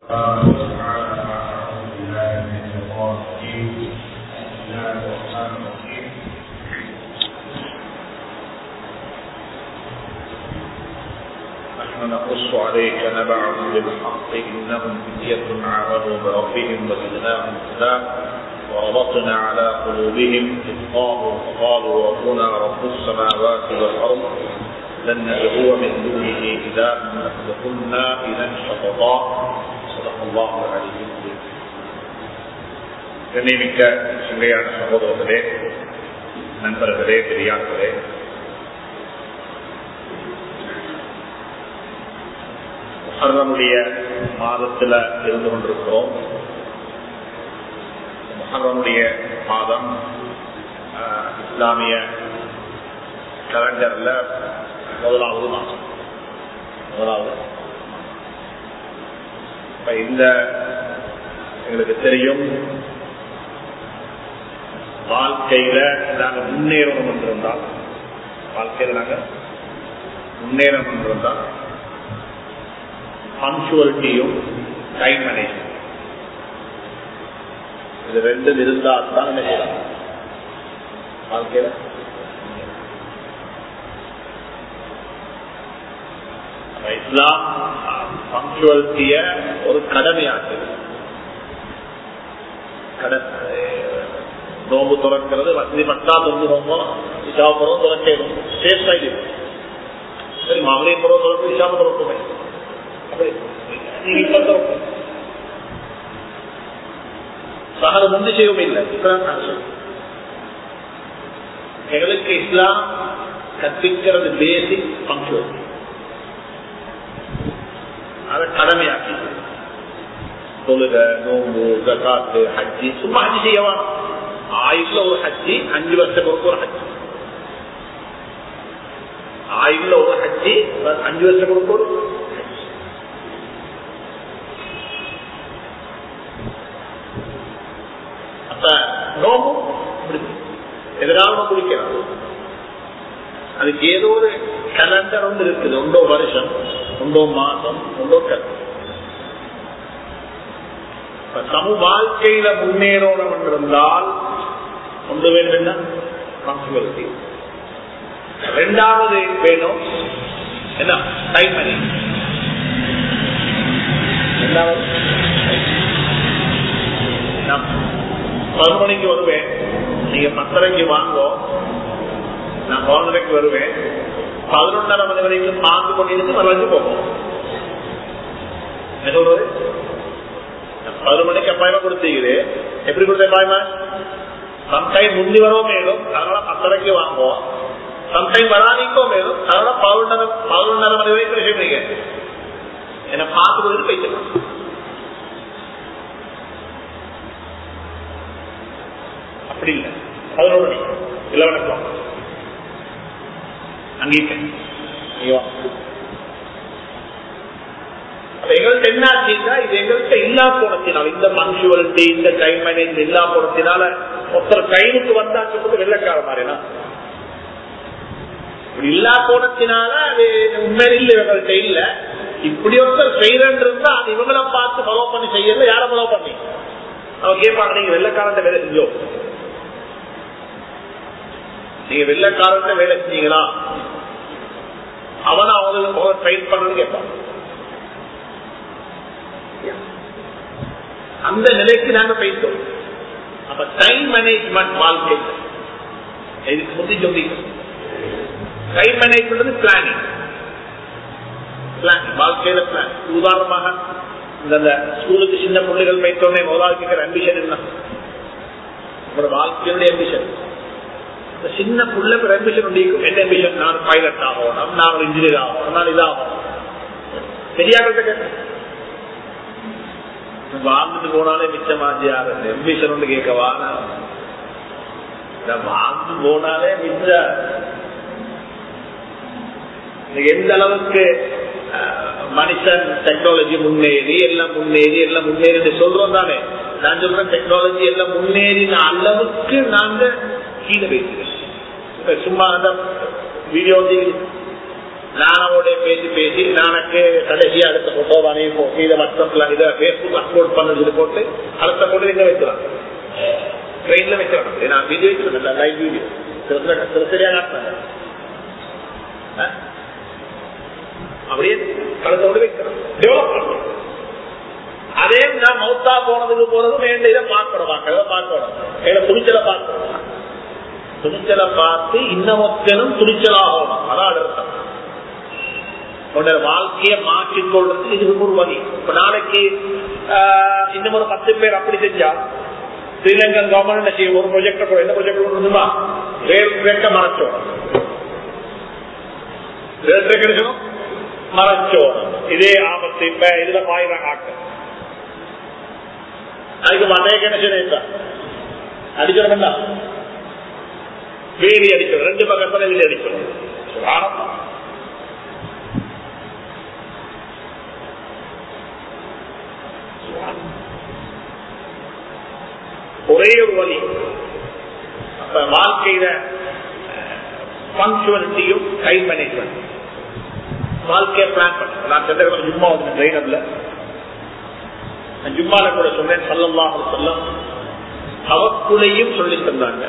نقص عليك نبعهم بالحق إنهم فتية آمنوا بربهم وزدناهم هدى وربطنا على قلوبهم إذ قالوا ربنا رب السماوات والأرض لن ندعو من دونه إلها لكنا إذا شططا صدق الله العلي العظيم. கண்ணியமிக்க சங்கையான சகோதரர்களே, நண்பர்களே, பெரியார்களே, முஹர்ரமுடைய மாதத்தில் இருந்து கொண்டிருக்கிறோம். முஹர்ரமுடைய மாதம் இஸ்லாமிய கலண்டர்ல முதலாவது மாதம். இந்த எங்களுக்கு தெரியும், வாழ்க்கையில நாங்க முன்னேறணும் என்றிருந்தால் பங்க்சுவாலிட்டியும் டைம் மேனேஜ்மெண்ட் இது ரெண்டும் இருந்தால் தான் என்ன செய்யலாம் வாழ்க்கையில. இஸ்லாம் பங்க்சுவாலிட்டிய ஒரு கடமையாக்குது. நோம்பு துறக்கிறது வசதி பட்டா தொங்குறோமோ இஷாபுரம் துறக்கணும், சேஃப் சைடு. சரி, மகளிரை புறம் துறப்பு இஷாபு துறக்குமே, சகல முந்தி செய்யவும் இல்லை. எங்களுக்கு இஸ்லாம் கற்பிக்கிறது பேசிக் பங்க்சுவாலிட்டி, அதை கடமையாக்கி தொழுக, நோம்பு, ஜகாத்து, ஹஜ்ஜி. சும்மா ஹஜ்ஜி செய்யவா? ஆயுள்ல ஒரு ஹஜ்ஜி, 5 வருஷத்துக்கு ஒரு ஹஜ்ஜி. ஆயுள்ல ஒரு ஹஜ்ஜி, 5 வருஷத்துக்கு ஒரு. அப்ப நோம்பு எதிராக குடிக்கிறாங்க. அதுக்கு ஏதோ ஒரு கலண்டர் ஒன்று இருக்குது. ஒன்றோ வருஷம், ஒன்றோ மாசம், ஒன்றோ கலண்டர். சமூக வாழ்க்கையில முன்னேறணும் என்றிருந்தால் ஒன்று வேணும்னா பங்க்சுவாலிட்டி. இரண்டாவது வேணும் என்ன? Time management. இரண்டாவது, நான் 10 மணிக்கு வருவேன், நீங்க 10:30க்கு வாங்கோ, நான் 11:30க்கு வருவேன், 11:30 மணி வரைக்கும் பார்த்து கொண்டிருந்து வரலாச்சு போகும். என்ன சொல்றது? 10 மணிக்கு அப்பாயமா கொடுத்தீங்க. எப்படி கொடுத்த அப்பாயமா? சம்டைம் முந்தி வரவும் மேலும், அதனால 10:30க்கு வாங்குவோம். சம்டைம் வராதிக்கோ மேலும், அதனால 11:30 மணி வரைக்கும் விஷயப்பீங்க. என்ன பார்த்து கொடுத்து போயிட்டு அப்படி இல்லை. 11 மணி 11 o'clock அங்கீட்டேன். எங்கள்கிட்ட என்ன ஆச்சுன்னா, இது எங்கள்கிட்ட இல்லா போனத்தினால, இந்த பங்க்சுவாலிட்டி, இந்த டைம் மேனேஜ்மெண்ட் இல்லா போனத்தினால ஒருத்தர் டைமுக்கு வந்தாச்சு வெள்ளக்கார மாதிரினா இல்லா போனத்தினால அது உண்மையில இவங்கள்ட்ட இல்ல. இப்படி ஒருத்தர் செய்யறன்னு இருந்தா அது இவங்களை பார்த்து ஃபாலோ பண்ணி செய்யல. யார ஃபாலோ பண்ணி அவங்க கேட்பாங்க, நீங்க வெள்ளக்காரன் வேலை செஞ்சோ, நீங்க வெள்ளக்காரன் வேலை செஞ்சீங்களா, அவனை அவங்களுக்கு ட்ரைன் பண்ணணும்னு கேட்பாங்க. அந்த நிலைக்கு நாங்க போயிட்டோம். அப்ப டைம் மேனேஜ்மெண்ட் வாழ்க்கை இதுக்கு முந்தி சொல்லி டைம் மேனேஜ்மெண்ட் பிளானிங், வாழ்க்கையில பிளான். உதாரணமாக இந்த ஸ்கூலுக்கு சின்ன பிள்ளைகள் போயிட்டோன்னே முதலாவது கேட்கிற அம்பிஷன் என்ன? உங்களோட வாழ்க்கையுடைய அம்பிஷன். சின்ன பிள்ளை அம்பிஷன் உண்டிக்கும். என்ன அம்பிஷன்? நான் பைலட் ஆகணும், நான் ஒரு இன்ஜினியர் ஆகணும், நான் இதாகும். பெரியார்கிட்ட கேட்க வாழ்ந்துட்டு போனாலே மிச்சமாச்சியாரு அம்பிஷன் ஒன்று கேட்கவா? வாழ்ந்து போனாலே மிச்ச. எந்த அளவுக்கு மனுஷன் டெக்னாலஜி முன்னேறி எல்லாம் முன்னேறி சொல்றோம் தானே. நான் சொல்றேன், டெக்னாலஜி எல்லாம் முன்னேறின அளவுக்கு நாங்க கீழே வைக்கிறோம். சும்மா அந்த வீடியோ நானோட பேசி நானக்கு கடைசியா அடுத்த போட்டோ தானே இதை வாட்ஸ்அப்ல இதை பேஸ்புக் அப்லோட் பண்ணது போட்டு அடுத்த போட்டு எங்க வைக்கிறாங்க, ட்ரெயின்ல வைக்கிறாங்க. நான் வீடியோ வைக்கிறேன், லைவ் வீடியோ சரியா காட்டினாங்க. அப்படியே கழுத்தோடு வைக்கிறோம், டெவலப் பண்ணுறோம். அதே நான் மௌத்தா போனதுக்கு போறதும் வேண்ட இதை பார்க்கணும், துணிச்சலை பார்க்கணும். துணிச்சலை பார்த்து இன்னமொத்தனும் துணிச்சலாகணும். அதான் அர்த்தம். வாழ்க்கையை மாற்றிக்கொள்றது இது ஒரு வழி. இப்ப நாளைக்கு இன்னும் ஒரு 10 பேர் அப்படி செஞ்சா ஸ்ரீலங்கன் கவர்மெண்ட் ஒரு ப்ரொஜெக்ட் என்ன ப்ரொஜெக்ட் கொண்டு வேட்க மறைச்சோம் இதே ஆபத்து. இப்ப இதுல பாயிரம் ஆக்க அதுக்கு மதே கணேசன் அடிச்சிடா வேலி அடிக்கணும், 2 பக்கத்துல வேலி அடிக்கணும். ஒரே ஒரு வழி. அப்ப வாழ்க்கையில பங்க்சுவாலிட்டியும் டைம் மேனேஜ்மெண்ட், வாழ்க்கையை பிளான் பண்ண. நான் சென்ற ஜும்மா வந்து ட்ரெயினர்ல ஜும்மால கூட சொன்னேன், ஸல்லல்லாஹு அலைஹி வஸல்லம் தவக்குலையும் சொல்லி தந்தாங்க.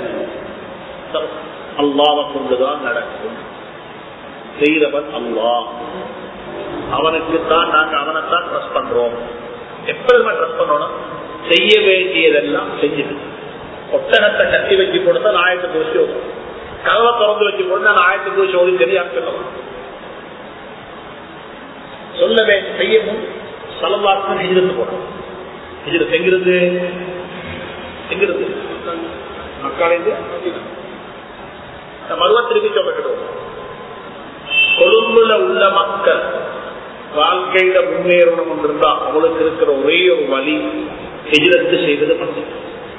அல்லாஹ்வை கொண்டுதான் நடக்கும், செய்தவன் அல்லாஹ், அவனுக்குத்தான் நாங்க அவனைத்தான் ட்ரஸ்ட் பண்றோம். எப்பொழுதுமே ட்ரஸ்ட் பண்ணணும், செய்ய வேண்டியதெல்லாம் செஞ்சுட்டு. ஒட்டகத்தை கட்டி வச்சு கொடுத்தா ஆயத்தை குறிச்சு ஓடும், கதவை திறந்து வச்சு கொடுத்தா ஆயத்தை குறிச்சு ஓடி தெரியாம சொல்லலாம். சொல்ல வேண்டிய செய்ய முன் சலவாசம் ஹிஜ்ரத் போடணும். ஹிஜ்ரத் எங்கிறது மக்காலேந்து மருவத்திற்கு சொல்லப்படும். கொழும்புல உள்ள மக்கள் வாழ்க்கையில முன்னேறணும் என்றிருந்தா அவளுக்கு இருக்கிற ஒரே ஒரு வழி ஹிஜ்ரத் செய்வது மட்டும்.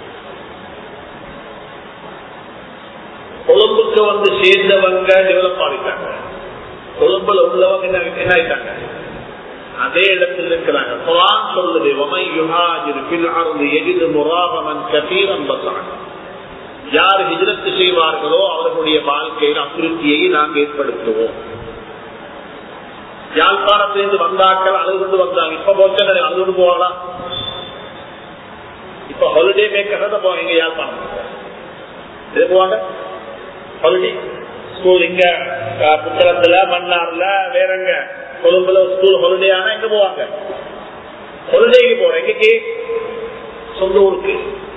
கொழும்புக்கு வந்து சேர்ந்தவங்க டெவலப் ஆகிட்டாங்க, கொழும்புல உள்ளவங்க என்ன ஆயிட்டாங்க, அதே இடத்தில் இருக்கிறாங்க. குர்ஆன் சொல்லுது, வமை யுஹாஜிரு ஃபில் அர்தி யஜிது முராகமன் கதீரன் பஸான். யார் ஹிஜ்ரத் செய்வார்களோ அவர்களுடைய வாழ்க்கையில் அபிவிருத்தியை நாங்கள் ஏற்படுத்துவோம். யாழ்ப்பாணத்திலிருந்து வந்தாக்கள் அழுது வந்தாங்க, இப்ப போச்சா அழுது போவாங்களா? இப்ப ஹாலிடே மேக்கர் தான் போவாங்க. யாழ்ப்பாணம் எது போவாங்க? ஹாலிடே ஸ்கூல் இங்க புத்தகத்துல மன்னார்ல வேறங்க கொழும்புல ஸ்கூல் ஹாலிடே ஆனா எங்க போவாங்க? ஹாலிடேக்கு போறோம். எங்கக்கு? சொந்த ஊருக்கு.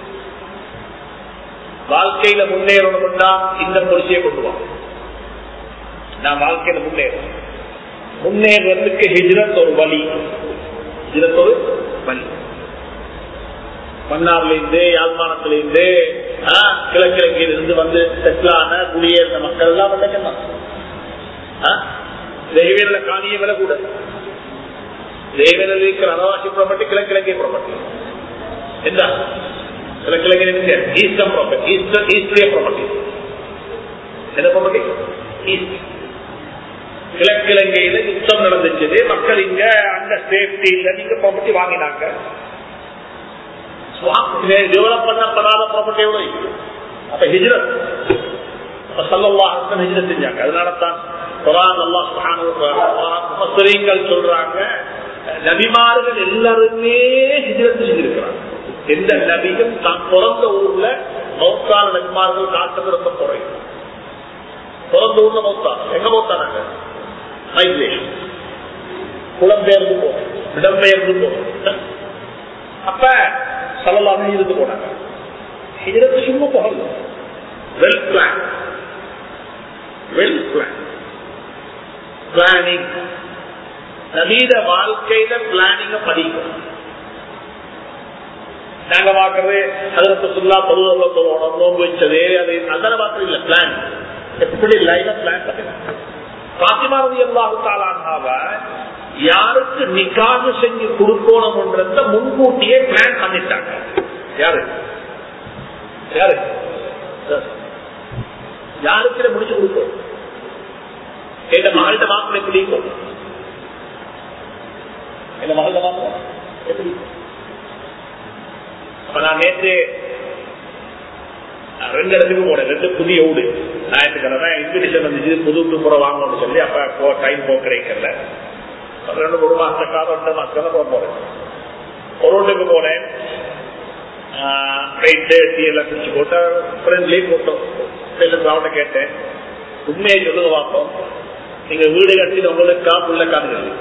வாழ்க்கையில முன்னேறணும்னா இந்த பொலிசியை கொண்டு வாங்க. நான் வாழ்க்கையில முன்னேறதுக்கு ஹிஜ்ரத் ஒரு வழி. ஹிஜ்ரத் ஒரு வழி. மன்னார்ல இருந்து யாழ்ப்பாணத்திலிருந்து கிழக்கிழங்கிலிருந்து வந்து செட்டிலான குடியேறின மக்கள் எல்லாம் வந்தாங்க. தேவையில காணிய விலை கூட, தேவையில இருக்கிற அனவாசி ப்ராப்பர்ட்டி கிழக்கிழங்கிய ப்ராப்பர்ட்டி என்ன கிழக்கிழங்க ஈஸ்டர்ன் ப்ராப்பர்ட்டி, ஈஸ்டர்ன் ப்ராப்பர்ட்டி என்ன ப்ராப்பர்ட்டி? ஈஸ்ட். கிழக்கிழங்கையில யுத்தம் நடந்துச்சு, மக்கள் இங்க அந்த சேஃப்டி இல்ல, நீங்க ப்ராப்பர்ட்டி வாங்கினாங்க. டெவலப் பண்ணப்படாத ப்ராப்பர்ட்டி எவ்வளவு இருக்கு? அப்ப ஹிஜ்ரத் ஸல்லல்லாஹு அலைஹி வஸல்லம் ஹிஜ்ரத் செஞ்சாங்க. அதனாலதான் குர்ஆன் அல்லாஹ் சுப்ஹானஹு வ தஆலா முஃபஸ்ஸிரீன்கள் சொல்றாங்க, நபிமார்கள் எல்லாருமே ஹிஜ்ரத் செஞ்சிருக்கிறாங்க. எந்த நபியும் தான் பிறந்த ஊர்ல மௌத்தான நபிமார்கள் காட்டுறது ரொம்ப குறையும். பிறந்த ஊர்ல மௌத்தா எங்க மௌத்தானாங்க? மைக்ரேஷன், புலம்பெயர்ந்து போகும், இடம்பெயர்ந்து போகும். அப்ப ஸல்லல்லாஹு இருந்து போனாங்க. ஹிஜ்ரத் சும்மா போகல, well plan, well plan, planning. நபீத வாழ்க்கையில பிளானிங்க படிக்கும். நாங்க பாக்குறது அதற்கு சொல்லா தொழுவணும், நோம்பு வச்சது அது அதனால பாக்குறது இல்ல. பிளான் எப்படி லைஃப் பிளான் பண்ணுங்க. பாத்திமா ரலியல்லாஹு தஆலா அன்ஹாவை யாருக்கு நிக்காஹ் செஞ்சு கொடுக்கணும்ன்றத முன்கூட்டியே பிளான் பண்ணிட்டாங்க. யாரு யாரு யாருக்கு முடிச்சு கொடுக்கும்? என் மகள்கிட்ட மாப்பிள்ளை எப்படி இருக்கும்? என் மகள்கிட்ட மாப்பிள்ளை எப்படி? அப்ப நான் நேற்று 2 இடத்துக்கு போனேன், 2 புதிய ஊடு. ஞாயிற்றுக்கிழமை இன்விடேஷன் வந்துச்சு புதுக்கு புற வாங்கணும்னு சொல்லி அப்ப டைம் போக கிடைக்கல. 1 மாச காலம் 2 மாச காலம் போறேன். ஒரு ரோட்டுக்கு போனேன், டீ எல்லாம் குடிச்சு போட்டு ஃப்ரெண்ட்லி போட்டோம். அவன்கிட்ட கேட்டேன், உண்மையை சொல்லுங்க பார்ப்போம், நீங்க வீடு கட்டி உங்களுக்கா புள்ள காணுங்க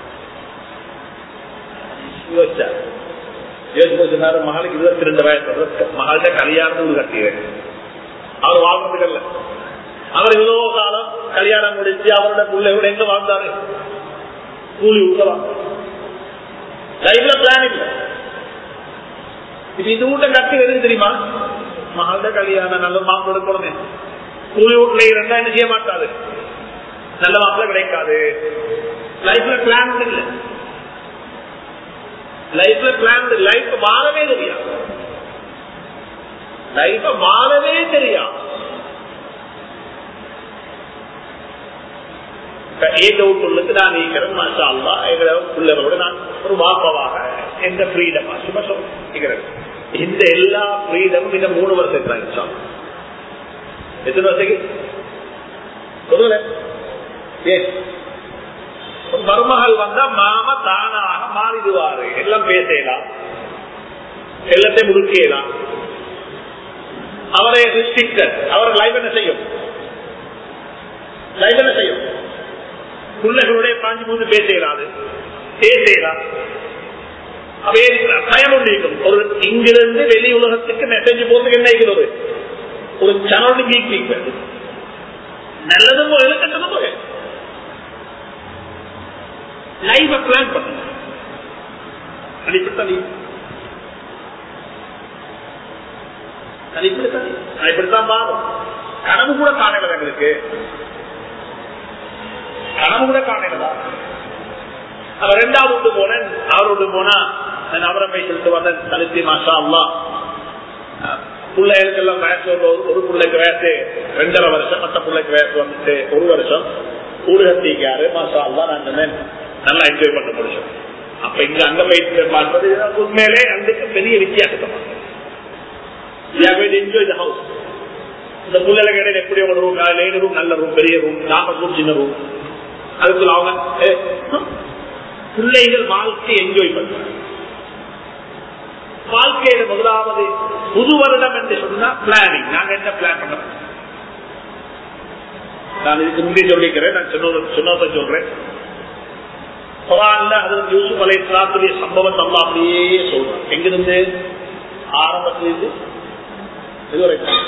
யோசிச்சா யோசிச்சு மகளுக்கு 22 வயசு மகள்கிட்ட கல்யாணம் வீடு கட்டிடுறேன். அவர் வாழ்றதுக்கல்ல, அவர் இவ்வளவு காலம் கல்யாணம் முடிச்சு அவரோட பிள்ளையோட எங்க வாழ்ந்தாரு, கூலி விட்டுலாம் லைஃப்ல பிளான் இல்ல. இப்ப இந்த வீட்டை கட்டி எதுக்கு தெரியுமா, மகளோட கல்யாணம் நல்ல மாப்பிளோட குழந்தை கூலி வீட்டுல இருந்தா என்ன செய்ய மாட்டாது, நல்ல மாப்பிள்ள கிடைக்காது. லைஃப்ல பிளான் இல்ல, லைஃப்ல பிளான் லைஃப் வாழவே தெரியாது, லைஃப் வாழவே தெரியாது. ஏதோட்டுள்ளுக்கு நான் நீக்கிறேன் மாஷா அல்லாஹ், எங்களை பிள்ளைகளோட நான் ஒரு வாப்பாவாக எந்த ஃப்ரீடமா சும்மா சொல்லிக்கிறேன். இந்த எல்லா ஃப்ரீடமும் இந்த 3 வருஷத்துக்கு தான். எத்தனை வருஷத்துக்கு சொல்லுங்க. மருமகள் வந்தா மாமா தானாக மாறிடுவாரு, எல்லாம் பேசலாம், எல்லாத்தையும் முடுக்கலாம். அவரை அவர் லைஃப் என்ன செய்யும், லைஃப் என்ன செய்யும், பிள்ளைகளுடைய பாஞ்சு போது பேசலாது, பேசலாம். பயம் இருக்கும். ஒரு இங்கிருந்து வெளி உலகத்துக்கு மெசேஜ் போறதுக்கு என்ன இருக்கிறது, ஒரு சேனல் கீக் நல்லதும் போகல கட்டணும் போக லைஃப் பிளான் பண்ணுங்க. இப்படித்தான் மாறும். கனவு கூட காணல, எங்களுக்கு கனவு கூட காணலதா. அவர் 2வது வீட்டு போனேன், அவர் வீட்டு போனா அவரை போய் சொல்லிட்டு வந்தேன், தலித்தி மாஷா அல்லாஹ் பிள்ளைகளுக்கெல்லாம் வயசு ஒரு பிள்ளைக்கு வயசு 2.5 வருஷம், மற்ற பிள்ளைக்கு வயசு வந்துட்டு 1 வருஷம். ஊடு கட்டிக்காரு மாஷா அல்லாஹ். நான் சொன்னேன் நல்லா என்ஜாய் பண்ண முடியும். அப்ப இங்க அங்க போயிட்டு பார்ப்பது உண்மையிலே அதுக்கு பெரிய வித்தியாசமா என்ஜாய் த ஹவுஸ். இந்த பிள்ளைகளுக்கு இடையில எப்படி ஒரு ரூம், லேடி ரூம், நல்ல ரூம், பெரிய ரூம், நாம ரூம், சின்ன ரூம், அதுக்குள்ள அவங்க பிள்ளைகள் வாழ்க்கை என்ஜாய் பண்றாங்க. வாழ்க்கையில முதலாவது புது வருடம் என்று சொன்னா பிளானிங். நாங்க என்ன பிளான் பண்றோம், நான் இதுக்கு முன்னே சொல்லிக்கிறேன், நான் சொன்னதை சொல்றேன். குர்ஆன்ல ஹஜ்ரத் யூசுப் அலைஹிஸ்ஸலாத்துடைய சம்பவத்தை அல்லாஹ் அப்படியே சொல்றான். எங்கிருந்து ஆரம்பத்திலிருந்து இதுவரைக்கும்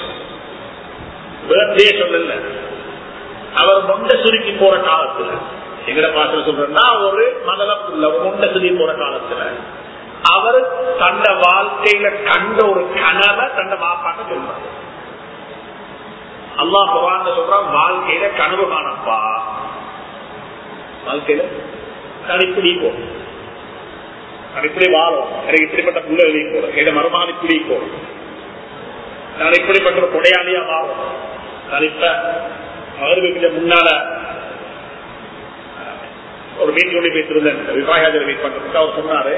சொல்லல. அவர் மொண்டை சுருக்கி போற காலத்துல, எங்கட பாசல சொல்றா, ஒரு மதலப்புள்ள மொண்டை சுருக்கி போற காலத்துல அவர் தந்த வாழ்க்கையில கண்ட ஒரு கனவை தந்த மாப்பாட்ட சொல்றார். அல்லாஹ் குர்ஆன்ல சொல்றான், வாழ்க்கையில கனவு காணப்பா, வாழ்க்கையில நான் இப்படி போறேன், நான் இப்படி வாழும், எனக்கு இப்படிப்பட்ட புள்ளி போறேன், என் மருமகன் இப்படி போறேன், நான் இப்படிப்பட்ட ஒரு கொடையாளியா மாறும். நான் இப்ப அவருக்கு முன்னால ஒரு மீட் சொல்லி பேசிருந்தேன், விவாகாஜர் மீட் பண்றதுக்கு. அவர் சொன்னாரு,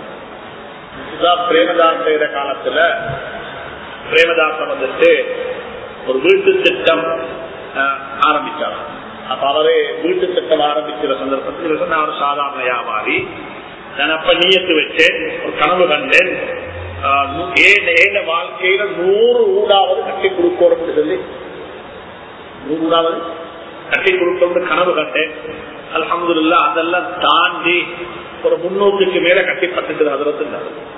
பிரேமதாச காலத்துல பிரேமதாசன் வந்துட்டு ஒரு வீட்டு திட்டம் ஆரம்பிச்சார். அப்ப அவரு வீட்டு திட்டம் ஆரம்பிக்கிற சந்தர்ப்பத்தில் நான் ஒரு சாதாரண வியாபாரி, நான் அப்ப நியத்து வச்சேன், ஒரு கனவு கண்டேன், ஏன வாழ்க்கையில 100 ஊடாவது கட்டி கொடுக்கணும் சொல்லி 100 ஊடாவது கட்டி கொடுக்கணும் கனவு கண்டேன். அல்ஹம்துலில்லாஹ் அதெல்லாம் தாண்டி ஒரு 300க்கு மேல கட்டிப்பட்டு அதற்கு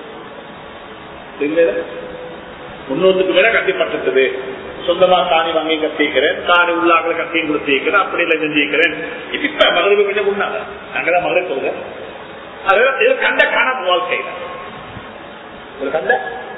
300க்கு மேல கட்டிப்பட்டது. சொந்தமா காணி வாங்கி கட்டிக்கிறேன், காணி உள்ளாக்களை கட்டியும் கொடுத்திருக்கிறேன், அப்படி இல்லை செஞ்சிருக்கிறேன். இப்ப மகளிர் கொஞ்சம் முன்னாங்க, நாங்கதான் மகளிர் சொல்றேன். அது கண்ட கனவு வாழ்க்கையில ஒரு கண்ட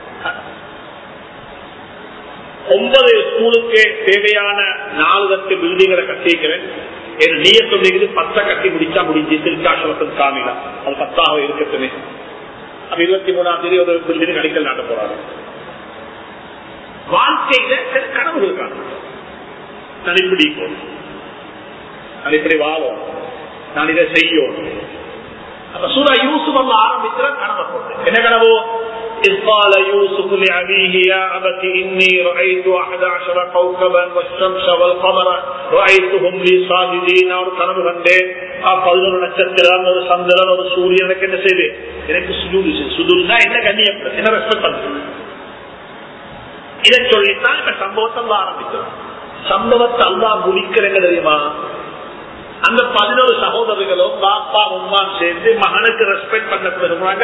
9 ஸ்கூலுக்கு தேவையான 4 கட்டு பில்டிங்களை கட்டியிருக்கிறேன். என் நீய சொல்லிக்கிறது 10 கட்டி முடிச்சா முடிஞ்சு திருச்சாசனத்தின் காமில அது 10 இருக்கட்டுமே. அப்ப 23ஆம் தேதி ஒரு பில்டிங் அடிக்கல் நாட்ட போறாரு. வாழ்க்கையில கனவு இருக்காங்க, நான் இப்படி போகணும், நான் இப்படி வாழும், நான் இதை செய்யணும். அப்ப சூரா யூசுப் ஆரம்பிக்கிற கனவை போட்டு என்ன கனவோ, إذ قال يوسف لأبيه يا أبت إني رأيت 11 كوكبا والشمس والقمر رأيتهم لي ساجدين. ஒரு கனவு கண்டேன், 11 நட்சத்திரம், ஒரு சந்திரன், ஒரு சூரியன் எனக்கு என்ன செய்து எனக்கு சுஜூது. சுஜூதுனா என்ன கண்ணியம், என்ன ரெஸ்பெக்ட் பண்றது. இதை சொல்லித்தான் இப்ப சம்பவத்தை ஆரம்பிக்கிறோம். சம்பவத்தை அல்லாஹ் முடிக்கிறேங்க தெரியுமா? அந்த 11 சகோதரர்களும் பாப்பா உம்மான் சேர்ந்து மகனுக்கு ரெஸ்பெக்ட் பண்ண சொல்றாங்க.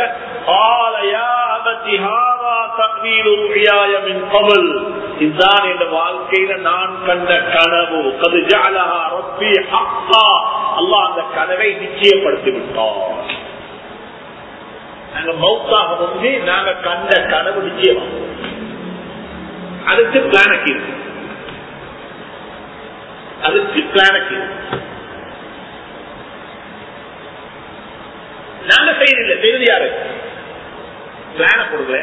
இதுதான் என் வாழ்க்கையில நான் கண்ட கனவு. அல்லாஹ் அந்த கனவை நிச்சயப்படுத்தி விட்டோம். நாங்க மௌத்தாக முந்தி நாங்க கண்ட கனவு நிச்சயமா. அதுக்கு பிளானக்கு நாங்க செய்யறதில்லை. செய்வது யாரு? பிளான கொடுக்கல.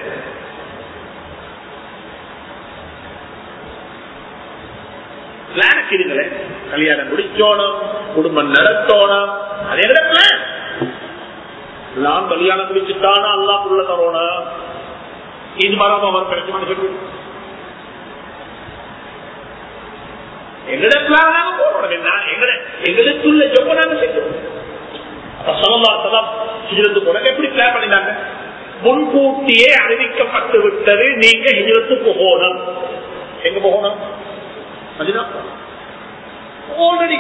பிளானுக்கு இருங்களே, கல்யாணம் முடிச்சோணும், குடும்பம் நடத்தோணும், அது எங்க பிளான்? நான் கல்யாணம் முடிச்சுட்டானா அல்லாஹ் உள்ள தரோணும், இது மரம் அவர் கிடைக்குமான்னு சொல்லி எங்கட பிளான் நாங்க போறோம். எங்களுக்குள்ள ஜொப்ப நாங்க செய்யணும். எப்படி பிளான் பண்ணினாங்க? முன்கூட்டியே அறிவிக்கப்பட்டு விட்டது, நீங்க ஹிஜ்ரத்து போகணும். எங்க போகணும்? ஆல்ரெடி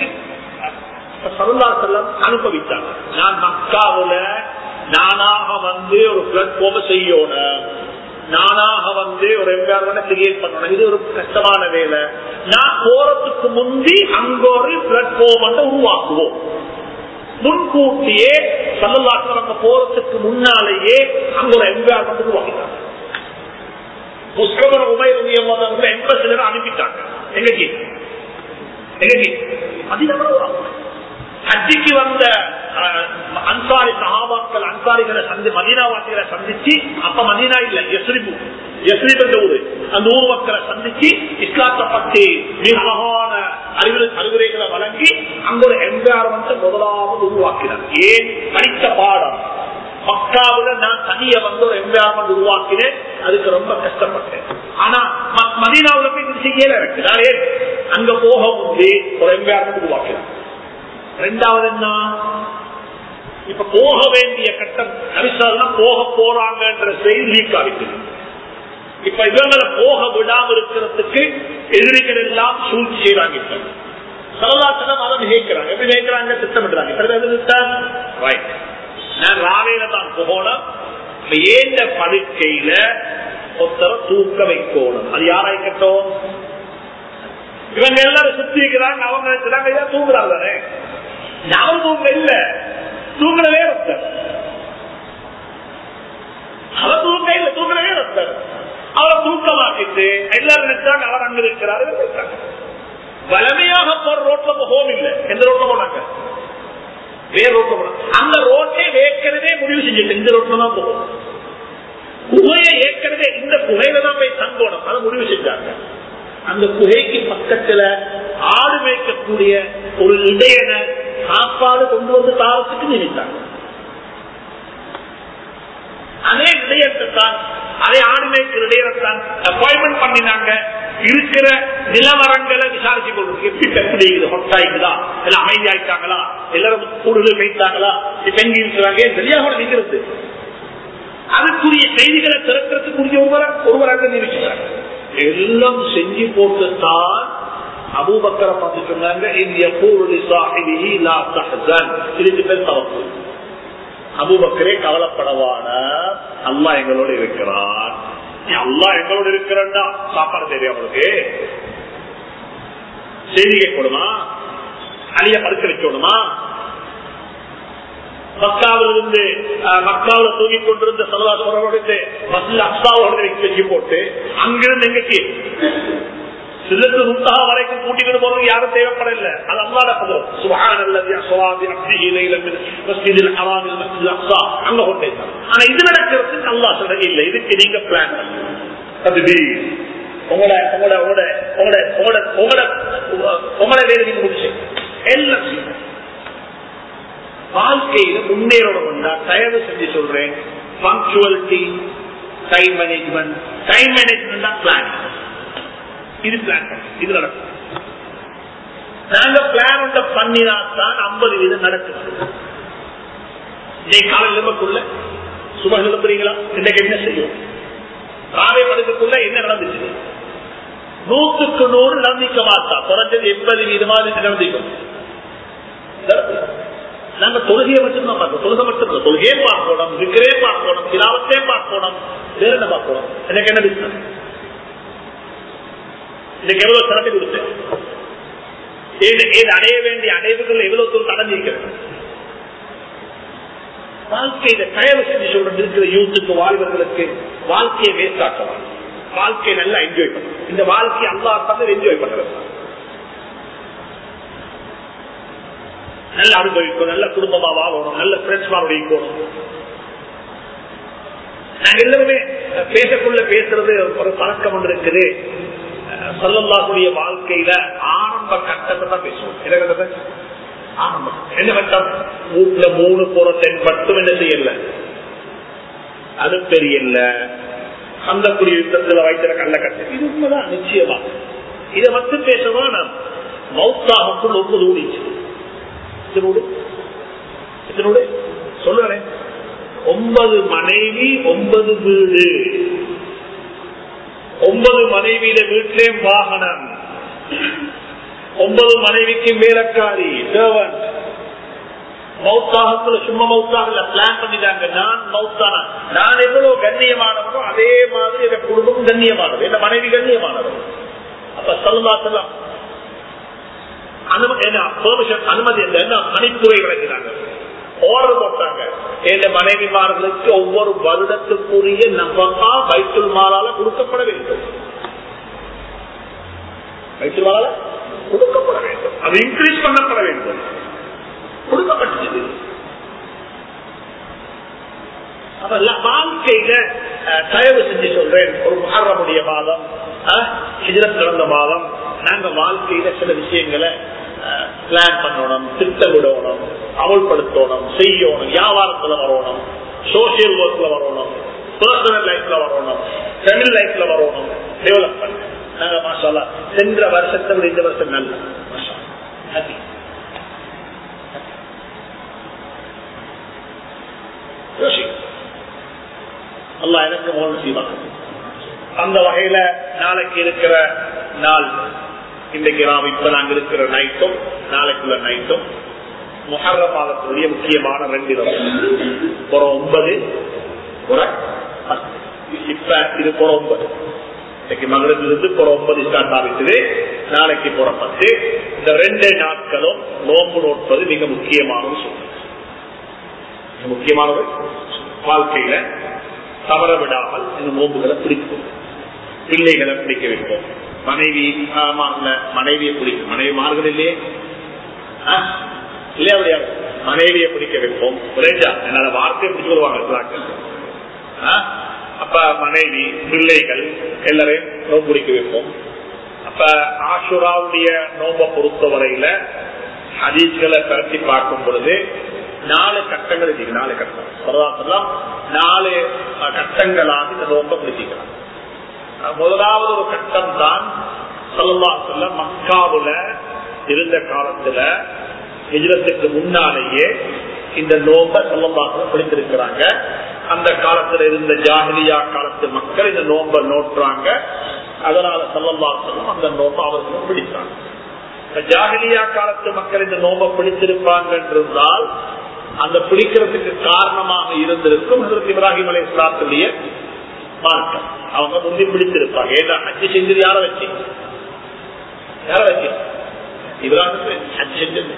அனுபவித்தாங்க. நான் மக்காவுல நானாக வந்து ஒரு பிளாட்ஃபார்ம் செய்யணும், நானாக வந்து ஒரு என்வாயர்மெண்ட் கிரியேட் பண்ணணும். இது ஒரு கஷ்டமான வேலை. நான் போறதுக்கு முந்தி அங்க ஒரு பிளாட்ஃபார்ம் உருவாக்குவோம். முன்கூட்டியே ஸல்லல்லாஹு போறதுக்கு முன்னாலேயே அங்க ஒரு என்வாயர்மெண்ட் உருவாக்கிட்டாங்க. முஸ்லிம் உமைர் ரலியல்லாஹு அன்ஹு எம்பசிடர் அனுப்பிட்டாங்க. எங்கக்கு ஹஜ்ஜிக்கு வந்த அன்சாரி சஹாபாக்கள், அன்சாரிகளை மதீனாவாசிகளை சந்திச்சு, அப்ப மதீனா இல்ல யஸ்ரிப் என்ற ஊரு, அந்த ஊர் மக்களை சந்திச்சு இஸ்லாத்தை பற்றி மிக அழகான அறிவுரைகளை வழங்கி அங்க ஒரு என்வாயர்மெண்ட் முதலாவது உருவாக்கினார். ஏன்? படித்த பாடம். மக்காவுல நான் தனிய வந்து ஒரு என்வாயர்மெண்ட் உருவாக்கினேன், அதுக்கு ரொம்ப கஷ்டப்பட்டேன். ஆனா மதீனாவுல போய் செய்யல இருக்கு. நான் ஏன் அங்க போக முந்தி ஒரு என்வாயர்மெண்ட் உருவாக்கினேன். ரெண்டாவது என்ன? இப்ப போக வேண்டிய கட்டம் நபிஸல்லாம் போக போறாங்கன்ற செய்தி லீக் ஆகிட்டு. இப்ப இவங்களை போக விடாம இருக்கிறதுக்கு எதிரிகள் எல்லாம் சூழ்ச்சி செய்யறாங்க. ஸல்லல்லாஹு அதை நினைக்கிறாங்க. எப்படி நினைக்கிறாங்க? திட்டமிடுறாங்க. நான் ராவேல தான் போகணும், ஏந்த படுக்கையில ஒருத்தர தூக்க வைக்கணும். அது யாராய்க்கட்டும், இவங்க எல்லாரும் சுத்தி இருக்கிறாங்க. அவங்க நினைச்சாங்க ஐயா தூங்குறாங்க தானே, நான் தூங்க இல்ல, தூங்குறவே ஒருத்தர். அவர் தூங்க இல்ல, தூங்குறவே ஒருத்தர். அவரை தூக்கமாக்கிட்டு எல்லாரும் நினைச்சாங்க அவர் அங்க இருக்கிறாரு. வலிமையாக போற ரோட்ல போகவும் இல்லை. எந்த ரோட்ல போனாங்க? வேற ரோட்ல போனாங்க. அந்த ரோட்டை ஏற்கனவே முடிவு செஞ்சுட்டு இந்த ரோட்ல தான் போகும். குகையை ஏற்கனவே இந்த குகையில தான் போய் தங்கணும், அதை முடிவு செஞ்சாங்க. அந்த குகைக்கு பக்கத்துல ஆடு மேய்க்கக்கூடிய ஒரு இடையனை சாப்பாடு கொண்டு வந்து தாரத்துக்கு நினைத்தாங்க. அதே இடையத்தான், அதே ஆடு மேய்க்கிற இடையத்தான் அப்பாயின்மெண்ட் பண்ணினாங்க. இருக்கிற நிலவரங்களை விசாரிச்சு கொள்றது. எப்படி ஹொட்டாயிக்குதா, எல்லாம் அமைதியாயிட்டாங்களா, எல்லாரும் கூடுதல் வைத்தாங்களா, இப்ப எங்க இருக்கிறாங்க சரியாக நிற்கிறது. அதுக்குரிய செய்திகளை திறக்கிறதுக்குரிய ஒருவர் அங்க நினைக்கிறாங்க. எல்லாம் செஞ்சு போட்டுத்தான் அபூபக்கரை பார்த்து சொன்னாங்க, இதுக்கு பேர் தவறு. அபூபக்கரே கவலைப்படவான, அல்லாஹ் எங்களோட இருக்கிறார். அல்லாஹ் எங்களோட இருக்கிறா சாப்பாடு தெரியும் அவங்களுக்கு, செய்தி கேட்கணுமா, அழிய படுக்க வைக்கணுமா? மக்காவிலிருந்து மக்காவில தூங்கிக் கொண்டிருந்த சலவாசோடு மஸ்ஜித் அக்ஸாவோட வச்சு போட்டு அங்கிருந்து எங்கக்கு சிலத்து முத்தா வரைக்கும் கூட்டிக்கிட்டு போறது யாரும் தேவைப்படல. அது அல்லாஹ் பதம். சுப்ஹானல்லதி அஸ்ரா பி அப்திஹி லைலன் மின் மஸ்ஜிதில் ஹராமில் மஸ்ஜிதில் அக்ஸா அங்க போட்டாங்க. ஆனா இது நடக்கிறதுக்கு அல்லாஹ் சொல்றது இல்ல, இதுக்கு நீங்க பிளான் பண்ணுங்க. அது உங்களோட உங்களோட உங்களோட உங்களோட உங்களோட உங்களோட வேலை நீங்க முடிச்சு எல்லாம் வாழ்க்கையில முன்னேறணும். தயவு செஞ்சு சொல்றேன், punctuality, time management. Time management தான் பிளானிங். இது பிளான் இது நடக்கும். நாங்க பிளான் பண்ணினால்தான் 50% நடக்கும். இன்னைக்கு காலையில் எழுப்பக்குள்ள சுப எழுப்புறீங்களா? இன்னைக்கு என்ன செய்யும்? ராவை படுக்கக்குள்ள என்ன நடந்துச்சு? 100க்கு 100 நடந்திக்க மாட்டா. குறைஞ்சது 80% நடந்திக்கும். நாங்க தொழுகையை மட்டும்தான் பார்க்கணும். தொழுகை மட்டும் தொழுகையே பார்க்கணும், விக்கிரே பார்க்கணும், திலாவத்தே பார்க்கணும், வேற என்ன பார்க்கணும்? எனக்கு என்ன பிசினஸ்? இன்னைக்கு எவ்வளவு திறமை கொடுத்தேன், அடைய வேண்டிய அடைவுகள் எவ்வளவு தூரம் அடைஞ்சிருக்கிறது. வாழ்க்கையில தயவு செஞ்சு சொல்றது இருக்கிற யூத்துக்கு, வாழ்வர்களுக்கு வாழ்க்கையை வேஸ்ட் ஆக்கலாம். வாழ்க்கையை நல்லா என்ஜாய் பண்ணணும். இந்த வாழ்க்கையை அல்லாஹ் என்ஜாய் பண்றது, நல்லா அனுபவிக்கும், நல்ல குடும்பமா வாழணும், நல்ல ஃப்ரெண்ட்ஸ்மாரோட இருக்கணும். நாங்க எல்லாருமே பேசக்குள்ள பேசுறது ஒரு பழக்கம் ஒன்று இருக்குது. ஸல்லல்லாஹுடைய வாழ்க்கையில ஆரம்ப கட்டத்தை தான் பேசுவோம். என்ன கட்டத்தை? ஆரம்பம். என்ன கட்டம்? வீட்டுல 3 புறத்தன் மட்டும் என்ன செய்யல, அது தெரியல. அந்த குடி யுத்தத்தில் வைத்திருக்க கல்ல கட்டு, இது உண்மைதான் நிச்சயமா. இதை மட்டும் பேசவா நான் மௌத்தாவுக்குள் 9 ஊடிச்சு. சொல்லுறேன், 9 மனைவி 9 வீடு, 9 மனைவியில வீட்டிலே வாகனம், 9 மனைவிக்கு வேலைக்காரி, சேவன். மௌத்தாகத்துல சும்மா மௌத்தாகல பிளான் பண்ணிட்டாங்க. நான் மௌத்தான, நான் எவ்வளவு கண்ணியமானவனோ அதே மாதிரி என் குடும்பம் கண்ணியமானது, என் மனைவி கண்ணியமானது. அப்ப ஸல்லல்லாஹு அனுமதி என்ன பணிப்புரை வழங்கினாங்க, ஆர்டர் போட்டாங்க. என் மனைவிமார்களுக்கு ஒவ்வொரு வருடத்துக்குரிய நபகா பைத்துல் மாலால கொடுக்கப்பட வேண்டும். பைத்துல் மாலால கொடுக்கப்பட வேண்டும், அது இன்க்ரீஸ் பண்ணப்பட வேண்டும். கொடுக்கப்பட்டது. வாழ்க்கையில தயவு செஞ்சு சொல்றேன், ஒரு முஹர்ரமுடைய மாதம், ஹிஜ்ரத் நடந்த மாதம், நாங்க வாழ்க்கையில சில விஷயங்களை பிளான் பண்ணணும், திட்டமிடணும், அமல்படுத்தணும், செய்யணும். வியாபாரத்துல வரணும், சோசியல் ஒர்க்ல வரணும், பர்சனல் லைஃப்ல வரணும், ஃபேமிலி லைஃப்ல வரணும், டெவலப் பண்ண. நாங்க மாஷா அல்லாஹ் சென்ற வருஷத்தை விட இந்த வருஷம் நல்ல அல்லாஹ் எனக்கு மோல் செய்வாங்க. அந்த வகையில நாளைக்கு இருக்கிற நாள், இன்றைக்கு நாம் இப்ப நாங்க இருக்கிற நைட்டும் நாளைக்குள்ள நைட்டும் முஹர்ரம் மாதத்துடைய முக்கியமான 2 இரவு. புறம் 9, புறம் 10. இப்ப இது புறம் 9. இன்னைக்கு மகளிரிலிருந்து புறம் 9 ஸ்டார்ட் ஆகிட்டு, நாளைக்கு புறம் 10. இந்த 2 நாட்களும் நோன்பு நோட்பது மிக முக்கியமானது. முக்கியமானது வாழ்க்கையில தவற விடாமல் இந்த நோன்புகளை பிடிக்கும், பிள்ளைகளை பிடிக்க வைப்போம். மனைவியை பிடிக்கும், மனைவிமார்கள் இல்லையே இல்லையா, அப்படியா மனைவியை பிடிக்க வைப்போம். என்னால வார்த்தையை பிடிச்சு வருவாங்க. அப்ப மனைவி பிள்ளைகள் எல்லாரையும் நோன்பு பிடிக்க வைப்போம். அப்ப ஆஷுராவுடைய நோன்பை பொறுத்தவரையில ஹதீஸ்களை பரட்டி பார்க்கும் பொழுது 4 கட்டங்கள் இருக்கு. 4 கட்டம் சொல்லலாம். 4 கட்டங்களாக இந்த நோன்பை பிடிச்சிக்கலாம். முதலாவது ஒரு கட்டம் தான் ஸல்லல்லாஹு அலைஹி வஸல்லம் மக்காவுல இருந்த காலத்துல, ஹிஜ்ரத்துக்கு முன்னாலேயே இந்த நோன்பை ஸல்லல்லாஹு அலைஹி வஸல்லம் பிடித்திருக்கிறாங்க. அந்த காலத்துல இருந்த ஜாஹிலியா காலத்து மக்கள் இந்த நோன்பை நோட்டுறாங்க. அதனால ஸல்லல்லாஹு அலைஹி வஸல்லம் அந்த நோன்பை அவர்களும் பிடித்தாங்க. ஜாஹிலியா காலத்து மக்கள் இந்த நோன்பை பிடித்திருப்பாங்க என்றால் அந்த பிடிக்கிறதுக்கு காரணமாக இருந்திருக்கும் ஹஜ்ரத் இப்ராஹிம் அலைஹிஸ்ஸலாத்துடைய மார்க்கம். அவங்க முந்தி பிடித்திருப்பாங்க. ஏன்னா ஹஜ் செஞ்சது யார வச்சு இப்ராஹிம் ஹஜ் செஞ்சது